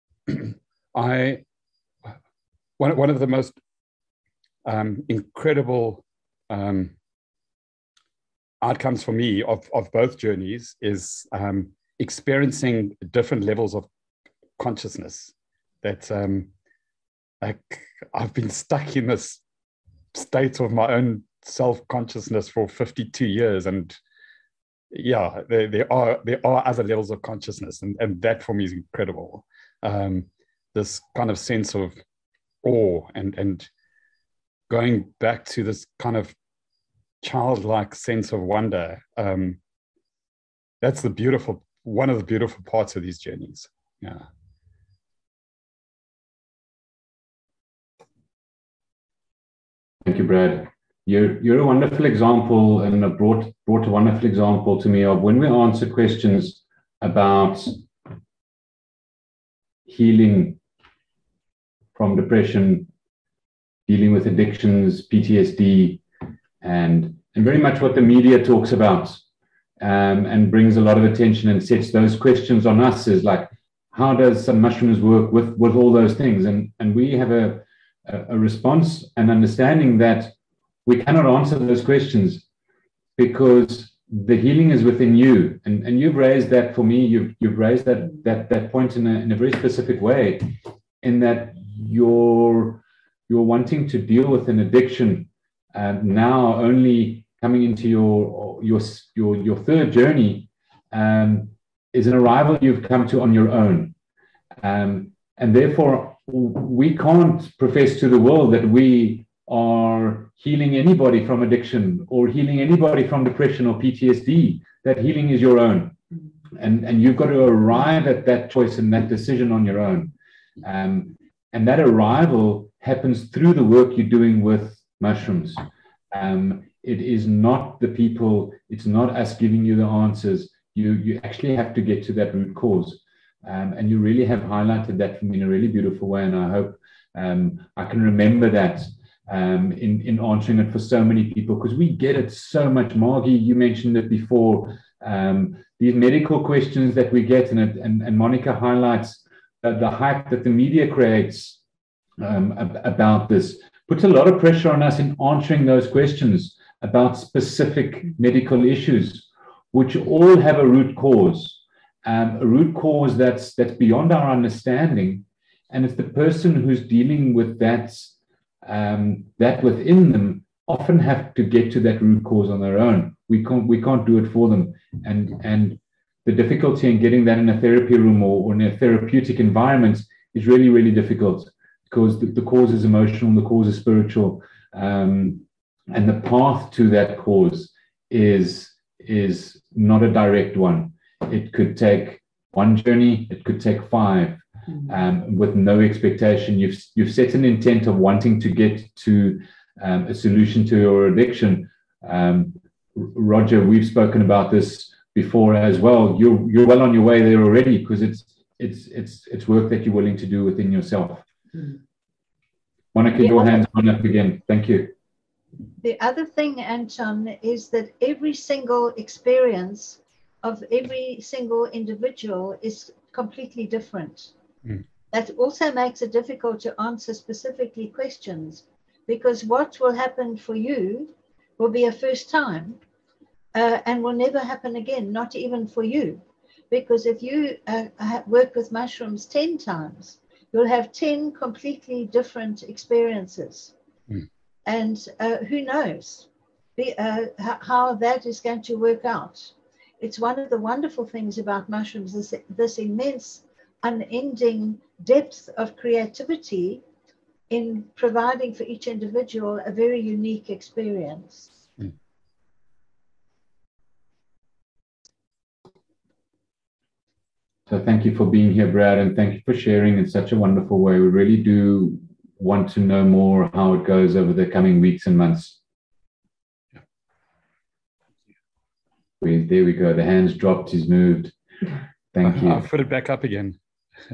I one one of the most um, incredible um, outcomes for me of of both journeys is um, experiencing different levels of consciousness. That um, like I've been stuck in this state of my own self-consciousness for fifty-two years, and yeah, there, there are there are other levels of consciousness, and, and that for me is incredible. Um, this kind of sense of awe and and going back to this kind of childlike sense of wonder. Um, that's the beautiful one of the beautiful parts of these journeys. Yeah. Thank you, Brad. You're, you're a wonderful example, and have brought, brought a wonderful example to me of when we answer questions about healing from depression, dealing with addictions, P T S D, and, and very much what the media talks about um, and brings a lot of attention and sets those questions on us is like, how does some mushrooms work with, with all those things? And, and we have a, a response and understanding that we cannot answer those questions because the healing is within you. And, and you've raised that for me, you've, you've raised that, that, that point in a, in a very specific way, in that you're, you're wanting to deal with an addiction and now only coming into your, your, your, your third journey um, is an arrival you've come to on your own. Um, and therefore, we can't profess to the world that we are healing anybody from addiction or healing anybody from depression or P T S D. That healing is your own. And, and you've got to arrive at that choice and that decision on your own. Um, and that arrival happens through the work you're doing with mushrooms. Um, it is not the people, it's not us giving you the answers. You, you actually have to get to that root cause. Um, and you really have highlighted that for me in a really beautiful way. And I hope um, I can remember that um, in, in answering it for so many people, because we get it so much. Margie, you mentioned it before, um, these medical questions that we get, and, it, and, and Monica highlights uh, the hype that the media creates um, ab- about this, puts a lot of pressure on us in answering those questions about specific medical issues, which all have a root cause. Um, a root cause that's that's beyond our understanding, and it's the person who's dealing with that um, that within them often have to get to that root cause on their own. We can't we can't do it for them, and and the difficulty in getting that in a therapy room or, or in a therapeutic environment is really really difficult, because the, the cause is emotional, the cause is spiritual, um, and the path to that cause is is not a direct one. It could take one journey, it could take five, um, with no expectation. You've you've set an intent of wanting to get to um, a solution to your addiction. Um, Roger, we've spoken about this before as well. You're you're well on your way there already, because it's it's it's it's work that you're willing to do within yourself. Monica, your hand's gone up again. Thank you. The other thing, Anton, is that every single experience of every single individual is completely different. Mm. That also makes it difficult to answer specifically questions, because what will happen for you will be a first time uh, and will never happen again, not even for you. Because if you uh, work with mushrooms ten times, you'll have ten completely different experiences. Mm. And uh, who knows the, uh, how that is going to work out. It's one of the wonderful things about mushrooms, this, this immense, unending depth of creativity in providing for each individual a very unique experience. Mm. So thank you for being here, Brad, and thank you for sharing in such a wonderful way. We really do want to know more how it goes over the coming weeks and months. We, there we go. The hands dropped, he's moved. Thank you. I'll put it back up again.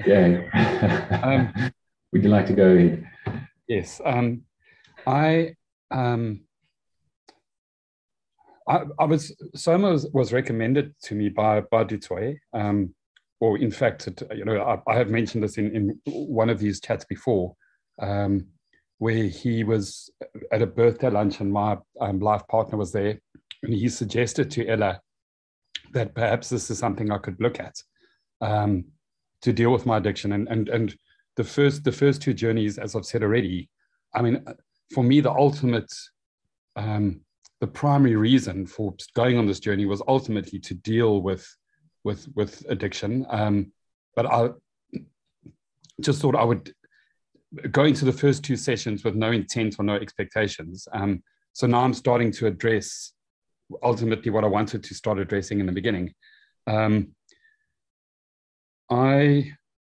Yeah. um, Would you like to go ahead? Yes. Um, I um, I, I was Soma was, was recommended to me by by Du Toit, um, or in fact, it, you know, I, I have mentioned this in, in one of these chats before, um, where he was at a birthday lunch and my um, life partner was there, and he suggested to Ella that perhaps this is something I could look at um, to deal with my addiction. And and and the first the first two journeys, as I've said already, I mean, for me, the ultimate, um, the primary reason for going on this journey was ultimately to deal with with with addiction. Um, but I just thought I would go into the first two sessions with no intent or no expectations. Um, so now I'm starting to address ultimately what I wanted to start addressing in the beginning. Um, I,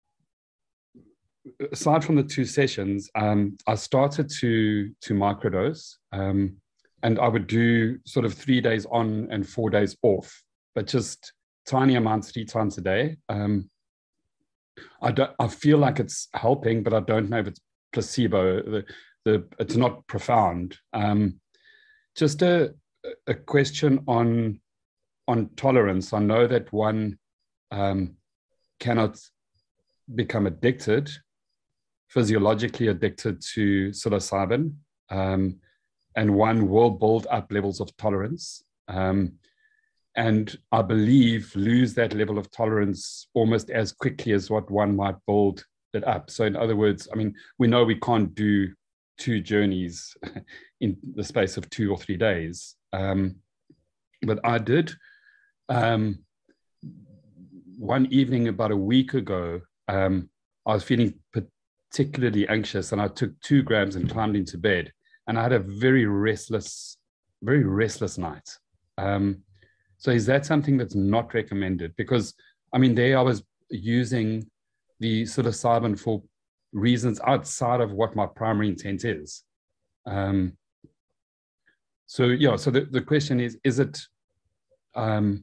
aside from the two sessions, um, I started to, to microdose, um, and I would do sort of three days on and four days off, but just tiny amounts three times a day. Um, I don't, I feel like it's helping, but I don't know if it's placebo. The, the, it's not profound. Um, just a, a question on, on tolerance. I know that one um, cannot become addicted, physiologically addicted to psilocybin, um, and one will build up levels of tolerance. Um, and I believe lose that level of tolerance almost as quickly as what one might build it up. So in other words, I mean, we know we can't do two journeys in the space of two or three days. Um, but I did um, one evening about a week ago, um, I was feeling particularly anxious and I took two grams and climbed into bed, and I had a very restless, very restless night. Um, so is that something that's not recommended? Because, I mean, there I was using the psilocybin for reasons outside of what my primary intent is. Um, so, yeah, so the, the question is, is it, um,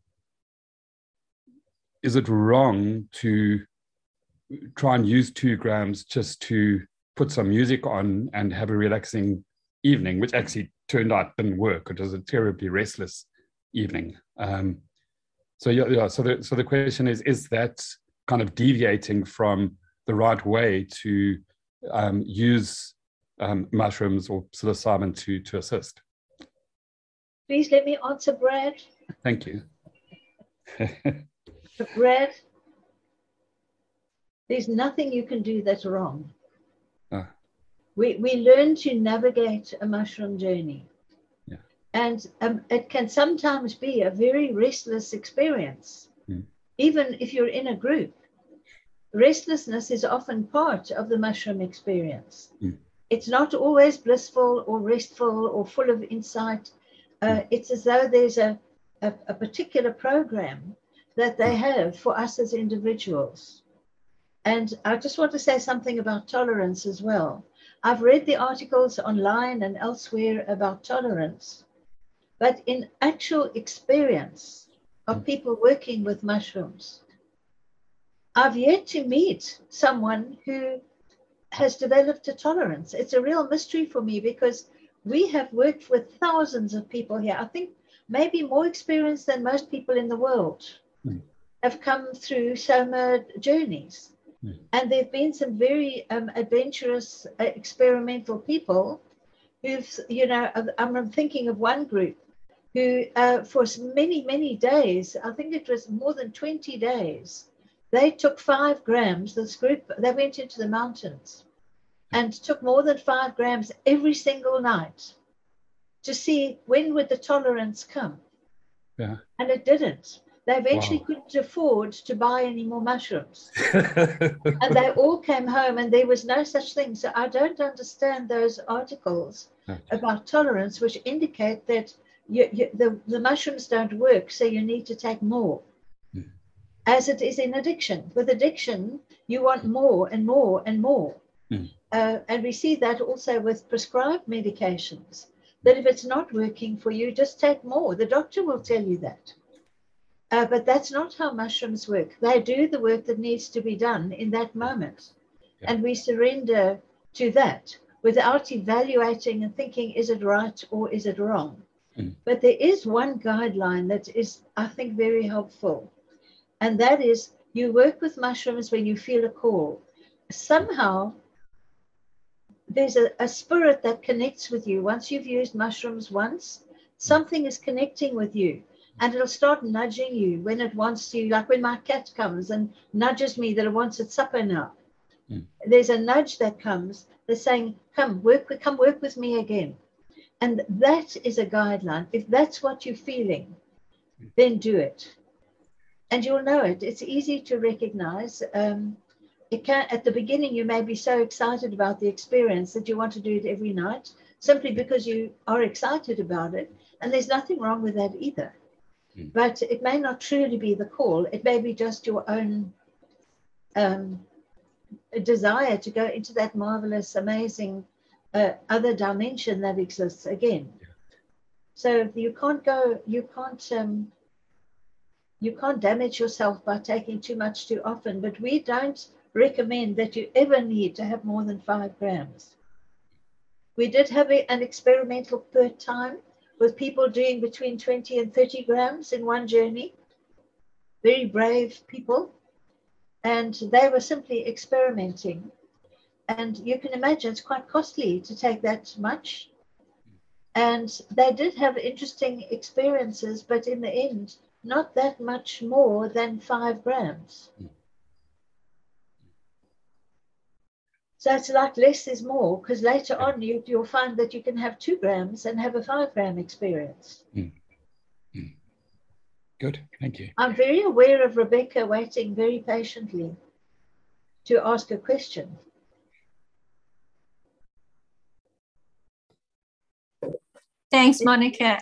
is it wrong to try and use two grams just to put some music on and have a relaxing evening, which actually turned out didn't work. It was a terribly restless evening. Um, so yeah, yeah. So the so the question is: is that kind of deviating from the right way to um, use um, mushrooms or psilocybin to to assist? Please let me answer, Brad. Thank you. Brad, there's nothing you can do that's wrong. Uh, we we learn to navigate a mushroom journey. Yeah. And um, it can sometimes be a very restless experience, mm. even if you're in a group. Restlessness is often part of the mushroom experience. Mm. It's not always blissful or restful or full of insight. Uh, mm. It's as though there's a, a, a particular program that they have for us as individuals. And I just want to say something about tolerance as well. I've read the articles online and elsewhere about tolerance, but in actual experience of people working with mushrooms, I've yet to meet someone who has developed a tolerance. It's a real mystery for me because we have worked with thousands of people here. I think maybe more experience than most people in the world mm. have come through Soma journeys. Mm. And there have been some very um, adventurous, uh, experimental people who've, you know, I'm thinking of one group who uh, for many, many days, I think it was more than twenty days, they took five grams, this group, they went into the mountains and took more than five grams every single night to see when would the tolerance come. Yeah. And it didn't. They eventually Wow. couldn't afford to buy any more mushrooms. And they all came home and there was no such thing. So I don't understand those articles okay. about tolerance, which indicate that you, you, the, the mushrooms don't work, so you need to take more. Mm. As it is in addiction. With addiction, you want more and more and more. Mm. Uh, and we see that also with prescribed medications, that if it's not working for you, just take more. The doctor will tell you that. Uh, but that's not how mushrooms work. They do the work that needs to be done in that moment. Yeah. And we surrender to that. without evaluating and thinking, is it right or is it wrong? Mm. But there is one guideline that is, I think, very helpful. And that is, you work with mushrooms when you feel a call. Somehow, there's a, a spirit that connects with you. Once you've used mushrooms once, something is connecting with you. And it'll start nudging you when it wants to, like when my cat comes and nudges me that it wants its supper now. Mm. There's a nudge that comes that's saying, come work, with, come work with me again. And that is a guideline. If that's what you're feeling, then do it. And you'll know it. It's easy to recognize. Um, it can, at the beginning, you may be so excited about the experience that you want to do it every night, simply because you are excited about it. And there's nothing wrong with that either. Mm. But it may not truly be the call. It may be just your own um, desire to go into that marvelous, amazing uh, other dimension that exists again. Yeah. So you can't go, you can't, um, you can't damage yourself by taking too much too often, but we don't recommend that you ever need to have more than five grams. We did have a, an experimental per time with people doing between twenty and thirty grams in one journey. Very brave people. And they were simply experimenting. And you can imagine it's quite costly to take that much. And they did have interesting experiences, but in the end, not that much more than five grams. So it's like less is more, because later on you, you'll find that you can have two grams and have a five gram experience. Mm. Mm. Good, thank you. I'm very aware of Rebecca waiting very patiently to ask a question. Thanks, Monica.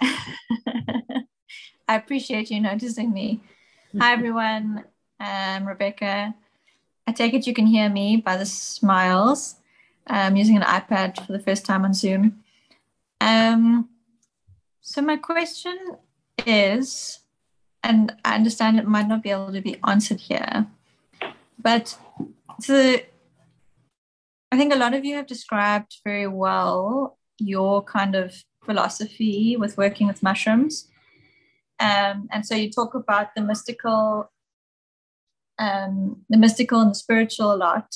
I appreciate you noticing me. Hi, everyone. I'm Rebecca. I take it you can hear me by the smiles. I'm using an iPad for the first time on Zoom. Um, so my question is, and I understand it might not be able to be answered here, but so I think a lot of you have described very well your kind of philosophy with working with mushrooms. Um, and so you talk about the mystical, um, the mystical and the spiritual a lot.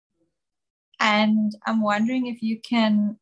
And I'm wondering if you can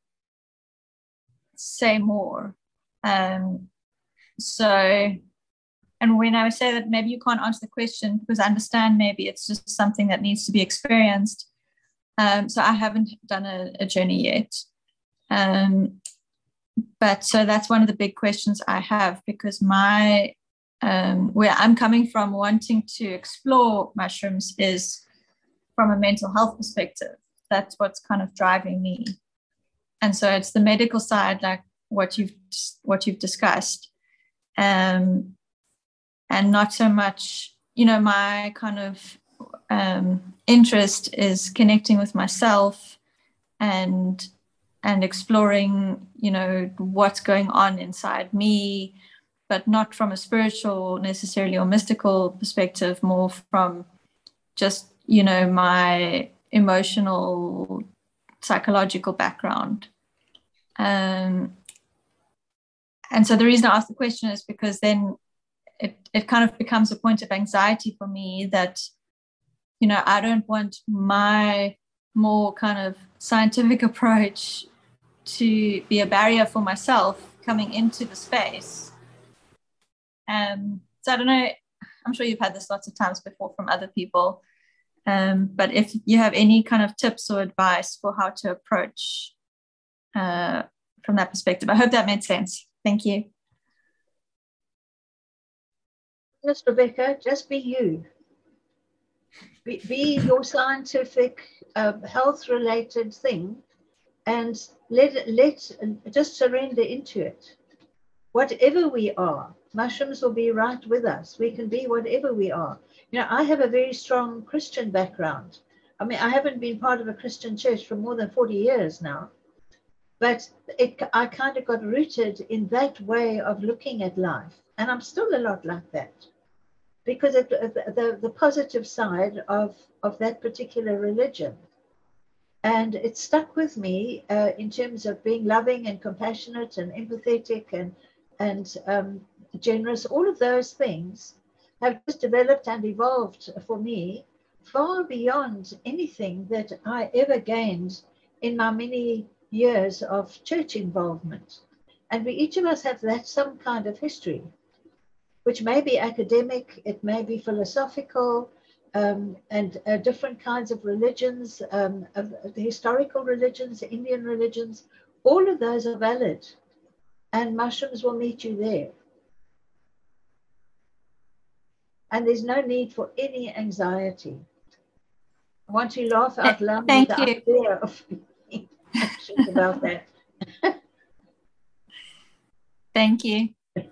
say more. Um, so, and when I would say that maybe you can't answer the question, because I understand maybe it's just something that needs to be experienced. Um, so I haven't done a, a journey yet. Um, but so that's one of the big questions I have, because my, um, where I'm coming from wanting to explore mushrooms is from a mental health perspective. That's what's kind of driving me. And so it's the medical side, like what you've, what you've discussed. Um, and not so much, you know, my kind of um, interest is connecting with myself and and exploring, you know, what's going on inside me, but not from a spiritual necessarily or mystical perspective, more from just, you know, my emotional, psychological background. Um, and so the reason I ask the question is because then it, it kind of becomes a point of anxiety for me that, you know, I don't want my more kind of scientific approach to be a barrier for myself coming into the space. Um, so I don't know, I'm sure you've had this lots of times before from other people, um, but if you have any kind of tips or advice for how to approach uh, from that perspective. I hope that made sense. Thank you. Yes, Rebecca, just be you. Be, be your scientific, uh, health-related thing, and let let just surrender into it. Whatever we are, mushrooms will be right with us. We can be whatever we are. You know, I have a very strong Christian background. I mean, I haven't been part of a Christian church for more than forty years now, but it, I kind of got rooted in that way of looking at life, and I'm still a lot like that. Because it, the, the positive side of, of that particular religion. And it stuck with me uh, in terms of being loving and compassionate and empathetic and, and um, generous. All of those things have just developed and evolved for me far beyond anything that I ever gained in my many years of church involvement. And we each of us have that some kind of history, which may be academic, it may be philosophical, um, and uh, different kinds of religions, um, of, of the historical religions, Indian religions. All of those are valid, and mushrooms will meet you there. And there's no need for any anxiety. I want to laugh out loud Thank with you. the idea of being anxious about that. Thank you.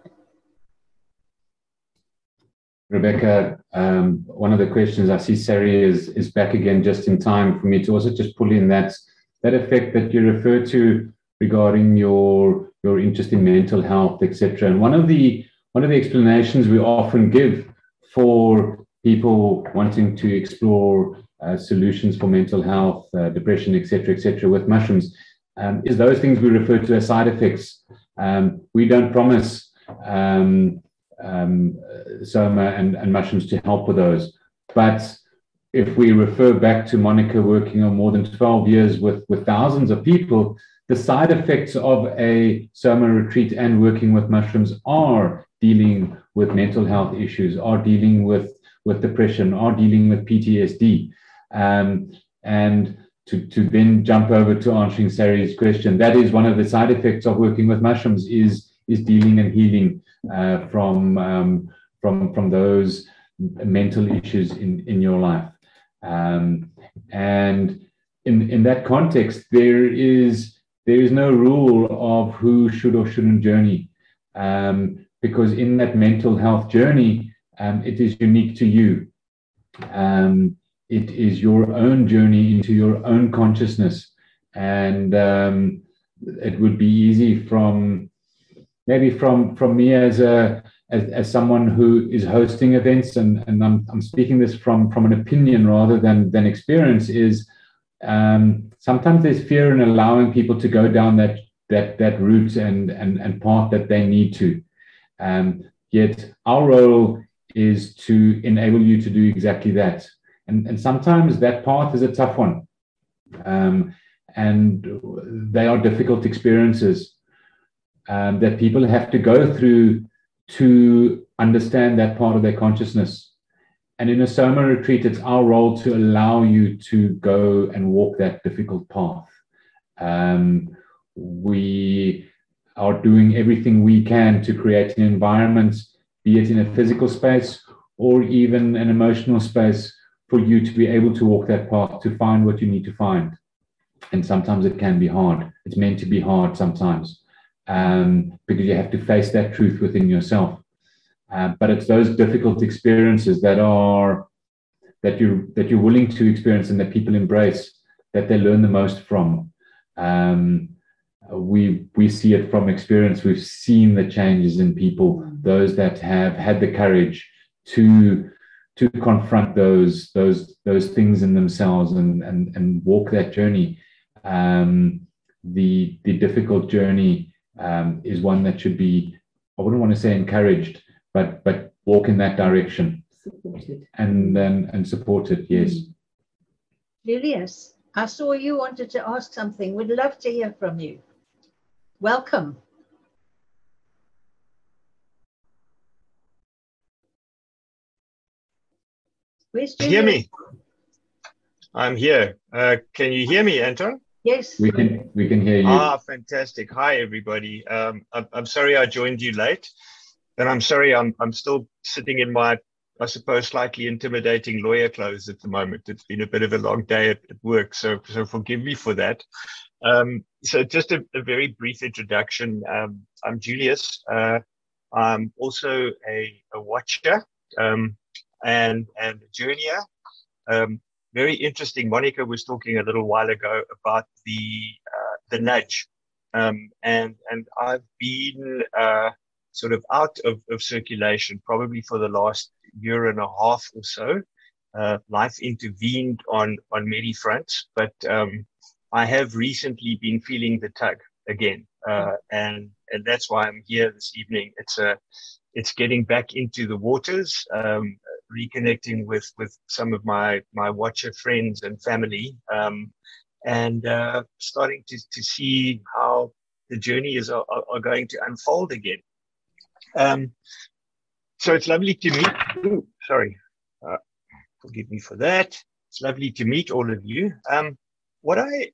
Rebecca, um, one of the questions I see Sari is, is back again just in time for me to also just pull in that, that effect that you refer to regarding your, your interest in mental health, et cetera. And one of the, one of the explanations we often give for people wanting to explore uh, solutions for mental health, uh, depression, et cetera, et cetera, with mushrooms, um, is those things we refer to as side effects. Um, we don't promise um, um, Soma and, and mushrooms to help with those. But if we refer back to Monica working on more than twelve years with, with thousands of people, the side effects of a Soma retreat and working with mushrooms are dealing with mental health issues, are dealing with, with depression, are dealing with P T S D. Um, and to, to then jump over to answering Sari's question, that is one of the side effects of working with mushrooms is, is dealing and healing uh, from, um, from, from those mental issues in, in your life. Um, and in, in that context, there is, there is no rule of who should or shouldn't journey, um, because in that mental health journey, um, it is unique to you. Um, it is your own journey into your own consciousness. And um, it would be easy from, maybe from, from me as a, As, as someone who is hosting events, and, and I'm, I'm speaking this from, from an opinion rather than, than experience, is um, sometimes there's fear in allowing people to go down that, that, that route and, and, and path that they need to. Um, yet our role is to enable you to do exactly that. And, and sometimes that path is a tough one. Um, and they are difficult experiences um, that people have to go through to understand that part of their consciousness. And in a Soma retreat, it's our role to allow you to go and walk that difficult path. Um, we are doing everything we can to create an environment, be it in a physical space or even an emotional space, for you to be able to walk that path, to find what you need to find. And sometimes it can be hard. It's meant to be hard sometimes. Um, because you have to face that truth within yourself. Uh, but it's those difficult experiences that are that you that you're willing to experience and that people embrace, that they learn the most from. Um, we we see it from experience. We've seen the changes in people, those that have had the courage to to confront those those those things in themselves and and and walk that journey. Um, the the difficult journey Um, is one that should be, I wouldn't want to say encouraged, but but walk in that direction. Supported. And, and, and supported, yes. Julius, I saw you wanted to ask something. We'd love to hear from you. Welcome. Where's Julius? Hear me? I'm here. Uh, can you hear me, Anton? Yes. We can, we can hear you. Ah, fantastic. Hi, everybody. Um, I'm, I'm sorry I joined you late. And I'm sorry I'm, I'm still sitting in my, I suppose, slightly intimidating lawyer clothes at the moment. It's been a bit of a long day at, at work, so, so forgive me for that. Um, so just a, a very brief introduction. Um, I'm Julius. Uh, I'm also a, a watcher um, and, and a journeyer. Um, Very interesting. Monica was talking a little while ago about the uh, the nudge, um, and and I've been uh, sort of out of, of circulation probably for the last year and a half or so. Uh, life intervened on on many fronts, but um, I have recently been feeling the tug again, uh, and and that's why I'm here this evening. It's a it's getting back into the waters, um, reconnecting with with some of my my watcher friends and family, um, and uh, starting to to see how the journey is are, are going to unfold again. Um, so it's lovely to meet. Ooh, sorry, uh, forgive me for that. It's lovely to meet all of you. Um, what I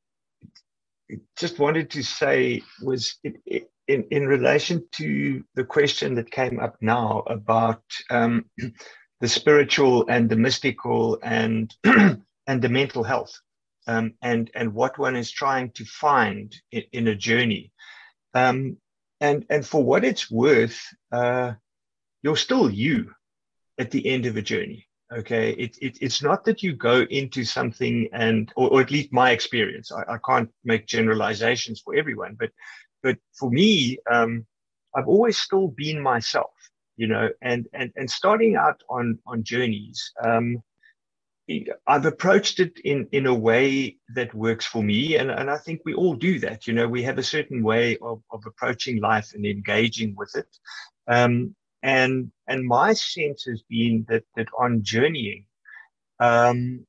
just wanted to say was in, in, in relation to the question that came up now about um, the spiritual and the mystical and and the mental health, um, and and what one is trying to find in, in a journey. Um, and and for what it's worth, uh, you're still you at the end of a journey. Okay, it, it, it's not that you go into something and, or, or at least my experience, I, I can't make generalizations for everyone, but but for me, um, I've always still been myself, you know, and and and starting out on on journeys, um, I've approached it in in a way that works for me, and and I think we all do that. You know, we have a certain way of of approaching life and engaging with it. Um, And and my sense has been that that on journeying, um,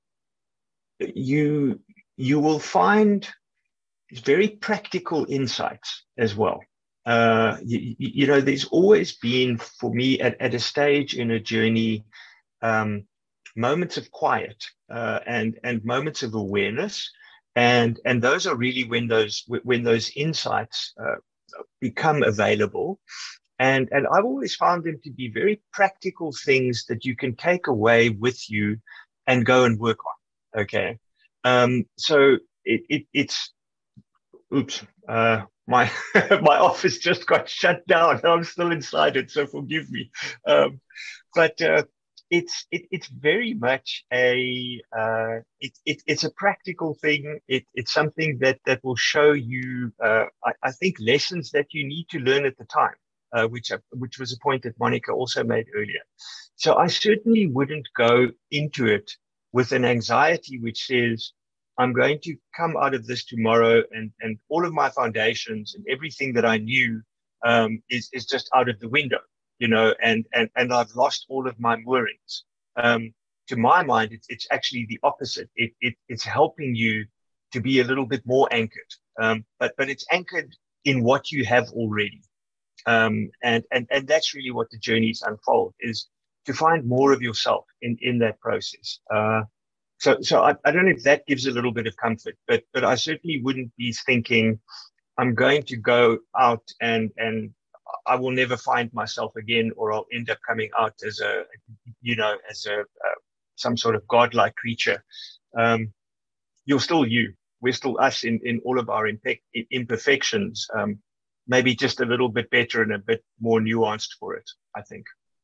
you you will find very practical insights as well. Uh, you, you know, there's always been for me at, at a stage in a journey, um, moments of quiet uh, and and moments of awareness, and and those are really when those when those insights uh, become available. And, and I've always found them to be very practical things that you can take away with you and go and work on. Okay. Um, so it, it, it's, oops, uh, my, my office just got shut down. I'm still inside it, so forgive me. Um, but, uh, it's, it, it's very much a, uh, it, it, it's a practical thing. It, it's something that, that will show you, uh, I, I think lessons that you need to learn at the time. Uh, which which was a point that Monica also made earlier. So I certainly wouldn't go into it with an anxiety which says, I'm going to come out of this tomorrow and, and all of my foundations and everything that I knew um, is, is just out of the window, you know, and, and, and I've lost all of my moorings. Um, to my mind, it's, it's actually the opposite. It, it, it's helping you to be a little bit more anchored, um, but, but it's anchored in what you have already. Um, and, and, and that's really what the journeys unfold, is to find more of yourself in, in that process. Uh, so, so I, I don't know if that gives a little bit of comfort, but, but I certainly wouldn't be thinking I'm going to go out and, and I will never find myself again, or I'll end up coming out as a, you know, as a, uh, some sort of godlike creature. Um, you're still you. We're still us in, in all of our impe- imperfections. Um, Maybe just a little bit better and a bit more nuanced for it, I think.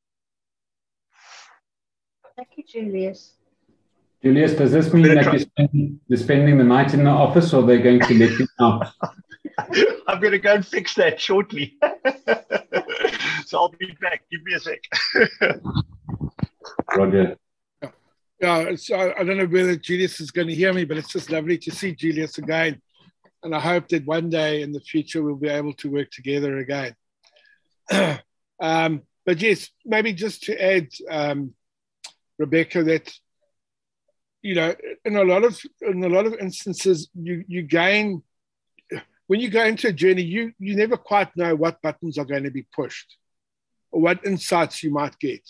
Thank you, Julius. Julius, does this mean that you're spending, you're spending the night in the office, or they're going to let you out? I'm going to go and fix that shortly. So I'll be back. Give me a sec. Roger. Yeah, it's, I, I don't know whether Julius is going to hear me, but it's just lovely to see Julius again. And I hope that one day in the future we'll be able to work together again. um, but yes, maybe just to add, um, Rebecca, that you know, in a lot of in a lot of instances, you you gain when you go into a journey, you you never quite know what buttons are going to be pushed or what insights you might get.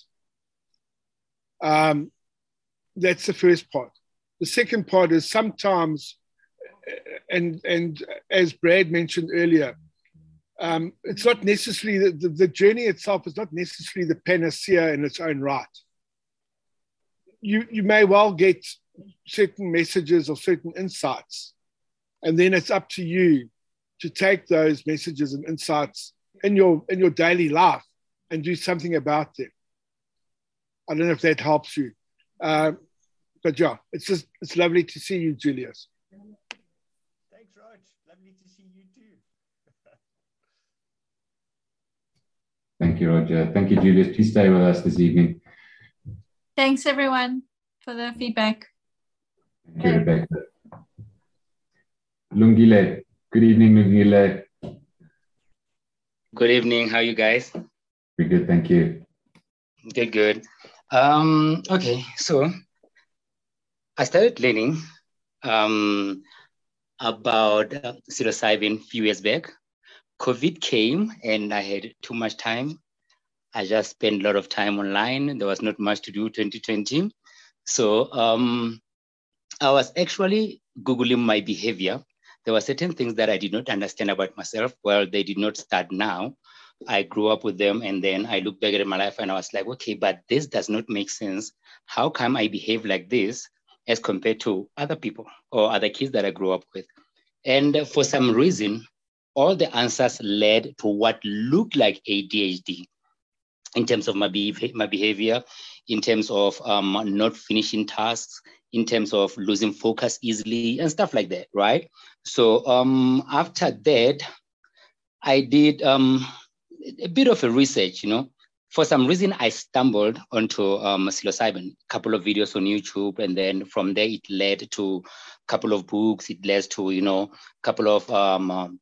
Um, that's the first part. The second part is sometimes. And and as Brad mentioned earlier, um, it's not necessarily, the, the, the journey itself is not necessarily the panacea in its own right. You, you may well get certain messages or certain insights, and then it's up to you to take those messages and insights in your, in your daily life and do something about them. I don't know if that helps you. Uh, but yeah, it's just, it's lovely to see you, Julius. Lovely to see you too. Thank you, Roger. Thank you, Julius. Please stay with us this evening. Thanks, everyone, for the feedback. Thank you, Rebecca. Lungile. Good evening, Lungile. Good evening. How are you guys? Very good, thank you. Good, good. Um, okay, so I started learning um, about uh, psilocybin a few years back. COVID came and I had too much time. I just spent a lot of time online. There was not much to do twenty twenty. So um, I was actually Googling my behavior. There were certain things that I did not understand about myself. Well, they did not start now. I grew up with them, and then I look back at my life and I was like, okay, but this does not make sense. How come I behave like this as compared to other people or other kids that I grew up with? And for some reason, all the answers led to what looked like A D H D in terms of my, behavior, my behavior, in terms of um, not finishing tasks, in terms of losing focus easily and stuff like that, right? So um, after that, I did um, a bit of a research, you know. For some reason, I stumbled onto um, psilocybin, a couple of videos on YouTube, and then from there it led to a couple of books. It led to, you know, a couple of um, um,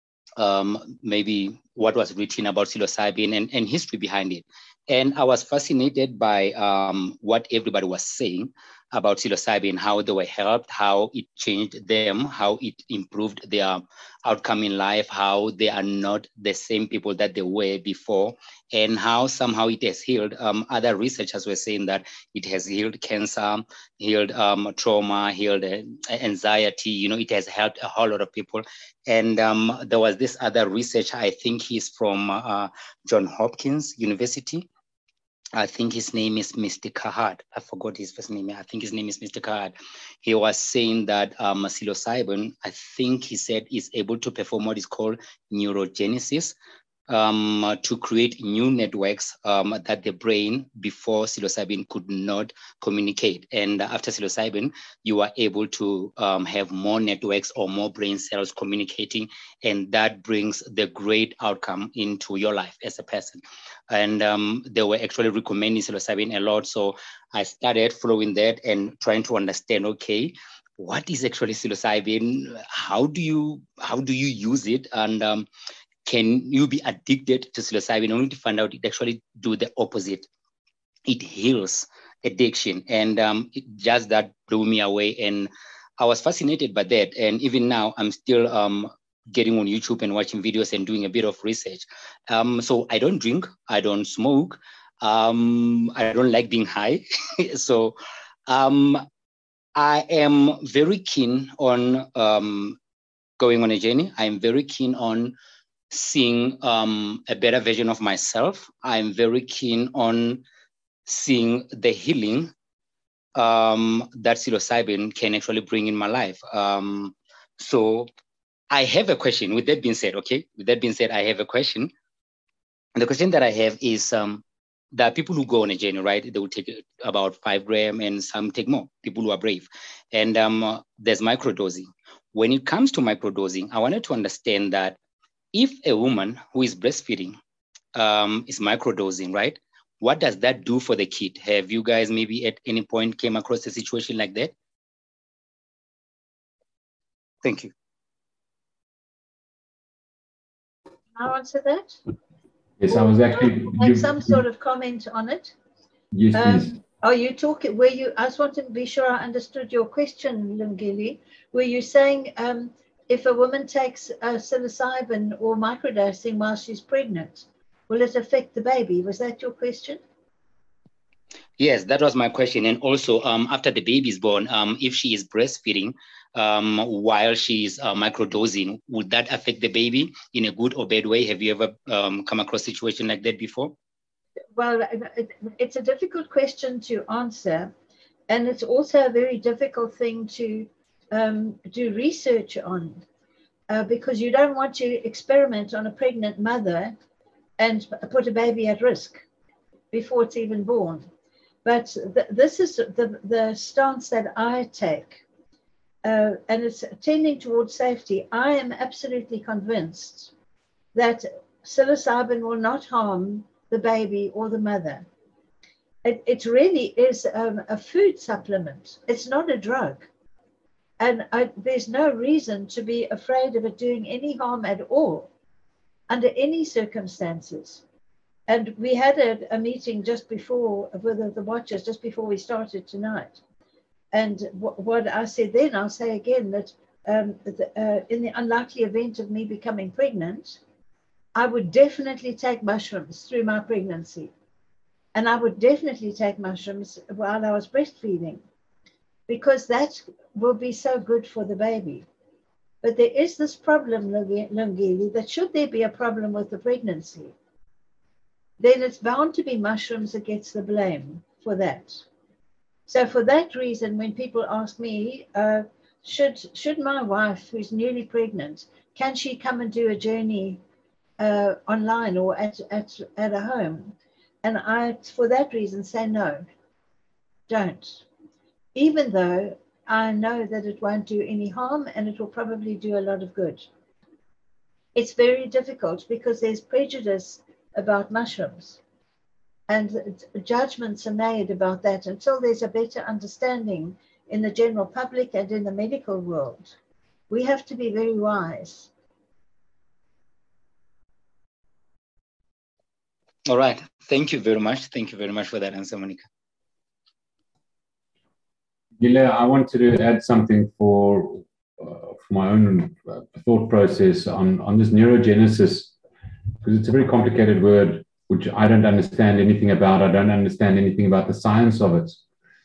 um, maybe what was written about psilocybin and, and history behind it. And I was fascinated by um, what everybody was saying about psilocybin, how they were helped, how it changed them, how it improved their outcome in life, how they are not the same people that they were before, and how somehow it has healed. Um, other researchers were saying that it has healed cancer, healed um, trauma, healed uh, anxiety. You know, it has helped a whole lot of people. And um, there was this other researcher, I think he's from uh, Johns Hopkins University. I think his name is Mister Kahad. I forgot his first name. I think his name is Mister Kahad. He was saying that um, psilocybin, I think he said, is able to perform what is called neurogenesis, um, to create new networks um, that the brain before psilocybin could not communicate. And after psilocybin, you are able to um, have more networks or more brain cells communicating, and that brings the great outcome into your life as a person. And um, they were actually recommending psilocybin a lot. So I started following that and trying to understand, okay, what is actually psilocybin? How do you, how do you use it? And um, can you be addicted to psilocybin only to find out it actually do the opposite? It heals addiction. And um, it, just that blew me away. And I was fascinated by that. And even now, I'm still um, getting on YouTube and watching videos and doing a bit of research. Um, so I don't drink, I don't smoke, um, I don't like being high. So um, I am very keen on um, going on a journey. I'm very keen on seeing um, a better version of myself. I'm very keen on seeing the healing um, that psilocybin can actually bring in my life. Um, so I have a question. With that being said, okay, with that being said, I have a question. And the question that I have is, um, there are people who go on a journey, right? They will take about five grams and some take more, people who are brave. And um, uh, there's microdosing. When it comes to microdosing, I wanted to understand that if a woman who is breastfeeding um, is microdosing, right? What does that do for the kid? Have you guys maybe at any point came across a situation like that? Thank you. I'll answer that. Yes, I was actually make you, some sort of comment on it. Yes, um, please. Are you talking? Were you? I just want to be sure I understood your question, Lungile. Were you saying um, if a woman takes uh, psilocybin or microdosing while she's pregnant, will it affect the baby? Was that your question? Yes, that was my question. And also, um, after the baby is born, um, if she is breastfeeding um, while she is uh, microdosing, would that affect the baby in a good or bad way? Have you ever um, come across a situation like that before? Well, it, it's a difficult question to answer. And it's also a very difficult thing to um, do research on uh, because you don't want to experiment on a pregnant mother and put a baby at risk before it's even born. But th this is the, the stance that I take, uh, and it's tending towards safety. I am absolutely convinced that psilocybin will not harm the baby or the mother. It, it really is um, a food supplement. It's not a drug. And I, there's no reason to be afraid of it doing any harm at all, under any circumstances. And we had a, a meeting just before, with the, the watchers, just before we started tonight. And w- what I said then, I'll say again, that um, the, uh, in the unlikely event of me becoming pregnant, I would definitely take mushrooms through my pregnancy. And I would definitely take mushrooms while I was breastfeeding, because that will be so good for the baby. But there is this problem, Lungile, that should there be a problem with the pregnancy, then it's bound to be mushrooms that gets the blame for that. So for that reason, when people ask me, uh, should, should my wife, who's newly pregnant, can she come and do a journey uh, online or at, at, at a home? And I, for that reason, say no, don't. Even though I know that it won't do any harm and it will probably do a lot of good. It's very difficult because there's prejudice about mushrooms, and judgments are made about that until there's a better understanding in the general public and in the medical world. We have to be very wise. All right. Thank you very much. Thank you very much for that answer, Monica. Gile, I wanted to add something for, uh, for my own uh, thought process on, on this neurogenesis, because it's a very complicated word, which I don't understand anything about. I don't understand anything about the science of it.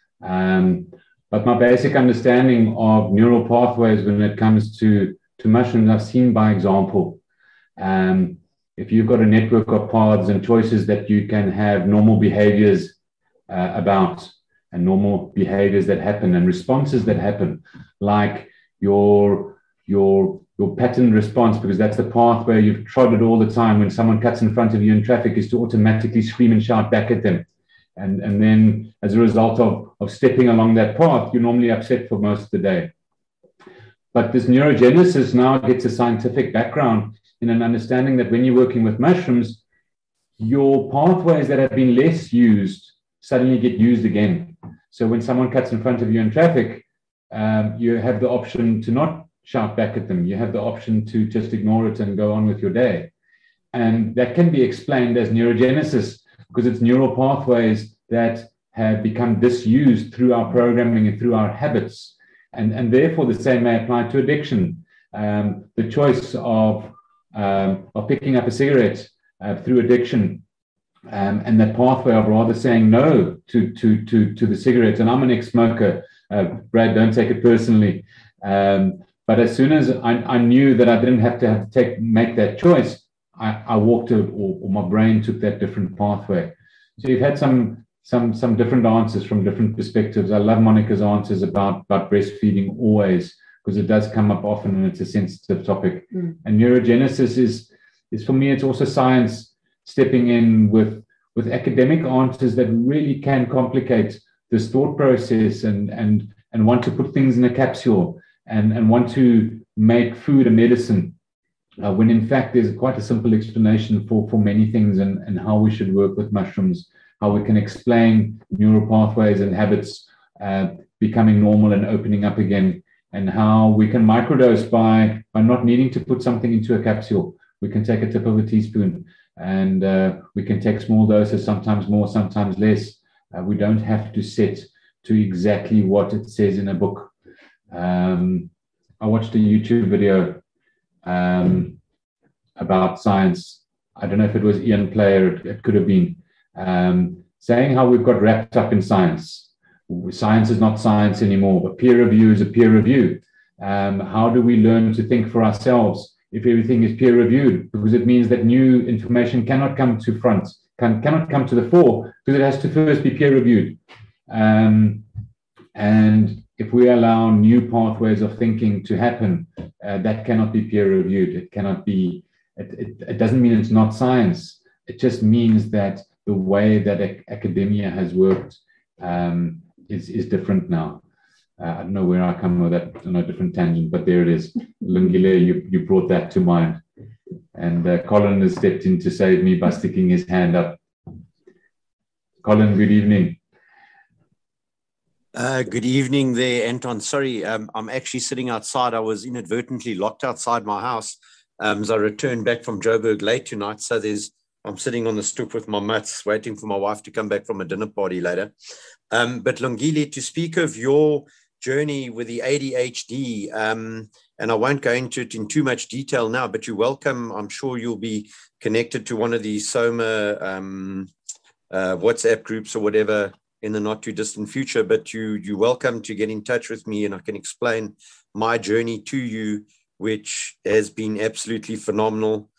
Um, but my basic understanding of neural pathways when it comes to, to mushrooms, I've seen by example. Um, if you've got a network of paths and choices that you can have normal behaviors uh, about, and normal behaviors that happen and responses that happen, like your, your, your pattern response, because that's the path where you've trod all the time when someone cuts in front of you in traffic, is to automatically scream and shout back at them. And, and then as a result of, of stepping along that path, you're normally upset for most of the day. But this neurogenesis now gets a scientific background in an understanding that when you're working with mushrooms, your pathways that have been less used suddenly get used again. So when someone cuts in front of you in traffic, um, you have the option to not shout back at them. You have the option to just ignore it and go on with your day. And that can be explained as neurogenesis, because it's neural pathways that have become disused through our programming and through our habits. And, and therefore the same may apply to addiction. Um, the choice of, um, of picking up a cigarette uh, through addiction, Um, and that pathway of rather saying no to, to, to, to the cigarette. And I'm an ex-smoker, uh, Brad, don't take it personally. Um, but as soon as I, I knew that I didn't have to, have to take, make that choice, I, I walked it, or, or my brain took that different pathway. So you've had some, some, some different answers from different perspectives. I love Monica's answers about, about breastfeeding always, because it does come up often and it's a sensitive topic. Mm. And neurogenesis is, is, for me, it's also science stepping in with, with academic answers that really can complicate this thought process and, and, and want to put things in a capsule and, and want to make food a medicine, uh, when in fact there's quite a simple explanation for, for many things and, and how we should work with mushrooms, how we can explain neural pathways and habits uh, becoming normal and opening up again, and how we can microdose by, by not needing to put something into a capsule. We can take a tip of a teaspoon, and uh, we can take small doses, sometimes more, sometimes less. Uh, we don't have to set to exactly what it says in a book. Um, I watched a YouTube video um, about science. I don't know if it was Ian Player, it, it could have been, um, saying how we've got wrapped up in science. Science is not science anymore, but peer review is a peer review. Um, how do we learn to think for ourselves if everything is peer reviewed? Because it means that new information cannot come to front, can, cannot come to the fore, because it has to first be peer reviewed. Um, and if we allow new pathways of thinking to happen, uh, that cannot be peer reviewed. It cannot be, it, it, it doesn't mean it's not science. It just means that the way that ac academia has worked um, is, is different now. Uh, I don't know where I come with that on a different tangent, but there it is. Lungile, you, you brought that to mind. And uh, Colin has stepped in to save me by sticking his hand up. Colin, good evening. Uh, good evening there, Anton. Sorry, um, I'm actually sitting outside. I was inadvertently locked outside my house um, as I returned back from Joburg late tonight. So there's, I'm sitting on the stoep with my mates, waiting for my wife to come back from a dinner party later. Um, but Lungile, to speak of your journey with the A D H D, um, and I won't go into it in too much detail now, but you're welcome. I'm sure you'll be connected to one of the SOMA um, uh, WhatsApp groups or whatever in the not too distant future, but you, you're welcome to get in touch with me and I can explain my journey to you, which has been absolutely phenomenal.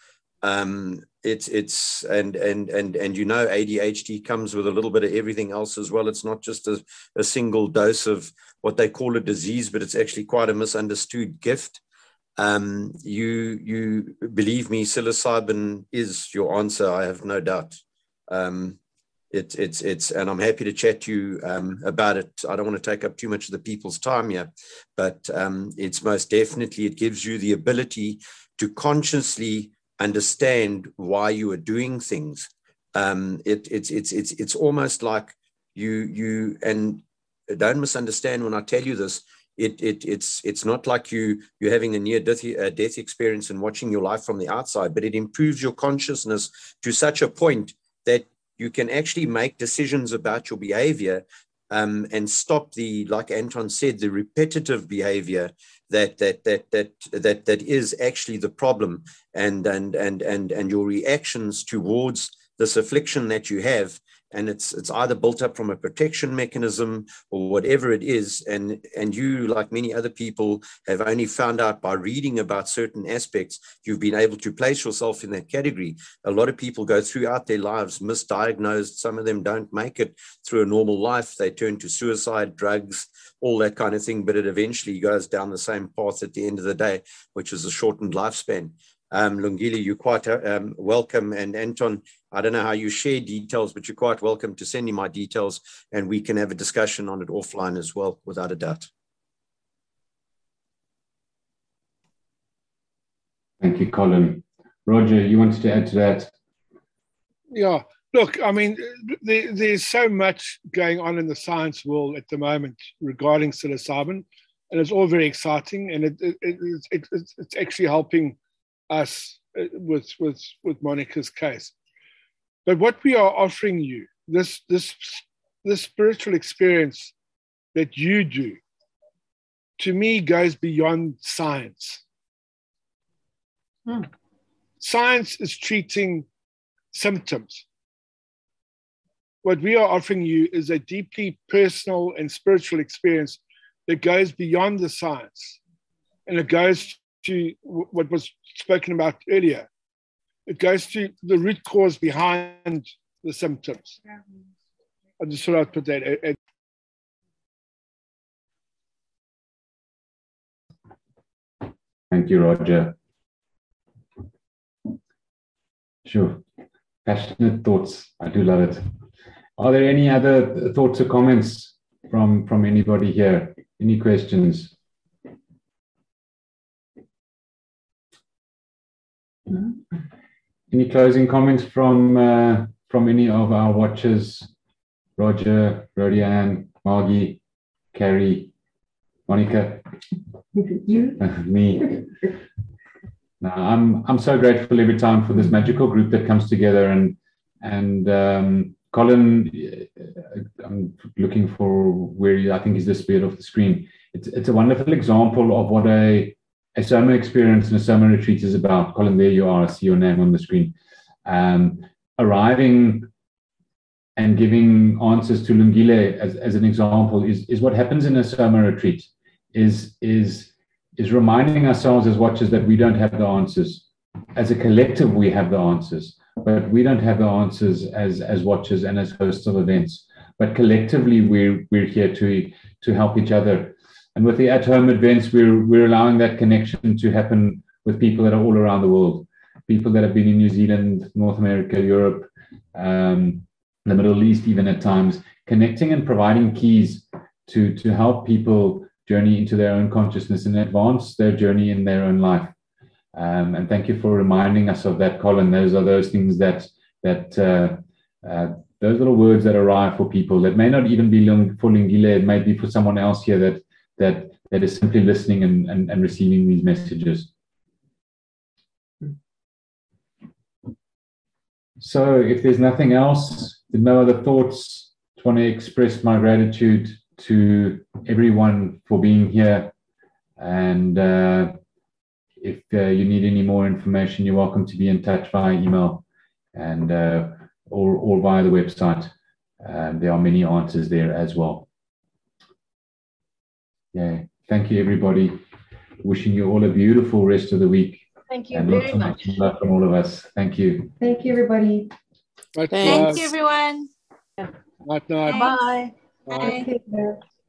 Um, it's, it's, and, and, and, and, you know, A D H D comes with a little bit of everything else as well. It's not just a, a single dose of what they call a disease, but it's actually quite a misunderstood gift. Um, you, you believe me, psilocybin is your answer. I have no doubt. Um, It's, it's, it's, and I'm happy to chat to you um, about it. I don't want to take up too much of the people's time here, but um, it's most definitely, it gives you the ability to consciously understand why you are doing things. Um, it, it's, it's, it's, it's almost like you, you, and don't misunderstand when I tell you this, it, it, it's, it's not like you, you're having a near death, uh, death experience and watching your life from the outside, but it improves your consciousness to such a point that you can actually make decisions about your behavior um, and stop the, like Anton said, the repetitive behavior that that that that that that is actually the problem, and and and and and your reactions towards this affliction that you have. And it's it's either built up from a protection mechanism or whatever it is. And, and you, like many other people, have only found out by reading about certain aspects, you've been able to place yourself in that category. A lot of people go throughout their lives misdiagnosed. Some of them don't make it through a normal life. They turn to suicide, drugs, all that kind of thing. But it eventually goes down the same path at the end of the day, which is a shortened lifespan. Um, Lungile, you're quite um, welcome. And Anton, I don't know how you share details, but you're quite welcome to send me my details and we can have a discussion on it offline as well, without a doubt. Thank you, Colin. Roger, you wanted to add to that? Yeah, look, I mean, there, there's so much going on in the science world at the moment regarding psilocybin, and it's all very exciting, and it, it, it, it, it's, it's actually helping us with, with, with Monica's case. But what we are offering you, this, this, this spiritual experience that you do, to me, goes beyond science. Hmm. Science is treating symptoms. What we are offering you is a deeply personal and spiritual experience that goes beyond the science. And it goes to what was spoken about earlier. It goes to the root cause behind the symptoms. I just thought I'd put that. Thank you, Roger. Sure. Passionate thoughts. I do love it. Are there any other thoughts or comments from, from anybody here? Any questions? Any closing comments from uh, from any of our watchers? Roger, Rodian, Margie, Carrie, Monica, you, me. No, I'm I'm so grateful every time for this magical group that comes together, and and um, Colin, I'm looking for where he, I think he's disappeared off the screen. It's it's a wonderful example of what a a SOMA experience and a SOMA retreat is about. Colin, there you are. I see your name on the screen. Um, arriving and giving answers to Lungile as, as an example is, is what happens in a SOMA retreat, is, is, is reminding ourselves as watchers that we don't have the answers. As a collective, we have the answers, but we don't have the answers as, as watchers and as hosts of events. But collectively, we're, we're here to, to help each other. And with the at-home events, we're, we're allowing that connection to happen with people that are all around the world, people that have been in New Zealand, North America, Europe, um, the Middle East, even at times, connecting and providing keys to, to help people journey into their own consciousness and advance their journey in their own life. Um, and thank you for reminding us of that, Colin. Those are those things that, that uh, uh, those little words that arrive for people that may not even be for Lingile, it may be for someone else here that that that is simply listening and, and, and receiving these messages. So if there's nothing else, no other thoughts, I want to express my gratitude to everyone for being here. And uh, if uh, you need any more information, you're welcome to be in touch via email and uh, or, or via the website. Uh, there are many answers there as well. Yeah, thank you, everybody. Wishing you all a beautiful rest of the week. Thank you and very lots much. of love from all of us. Thank you. Thank you, everybody. Right, Thank guys. you, everyone. Night, night. Bye. Bye. Bye. Bye.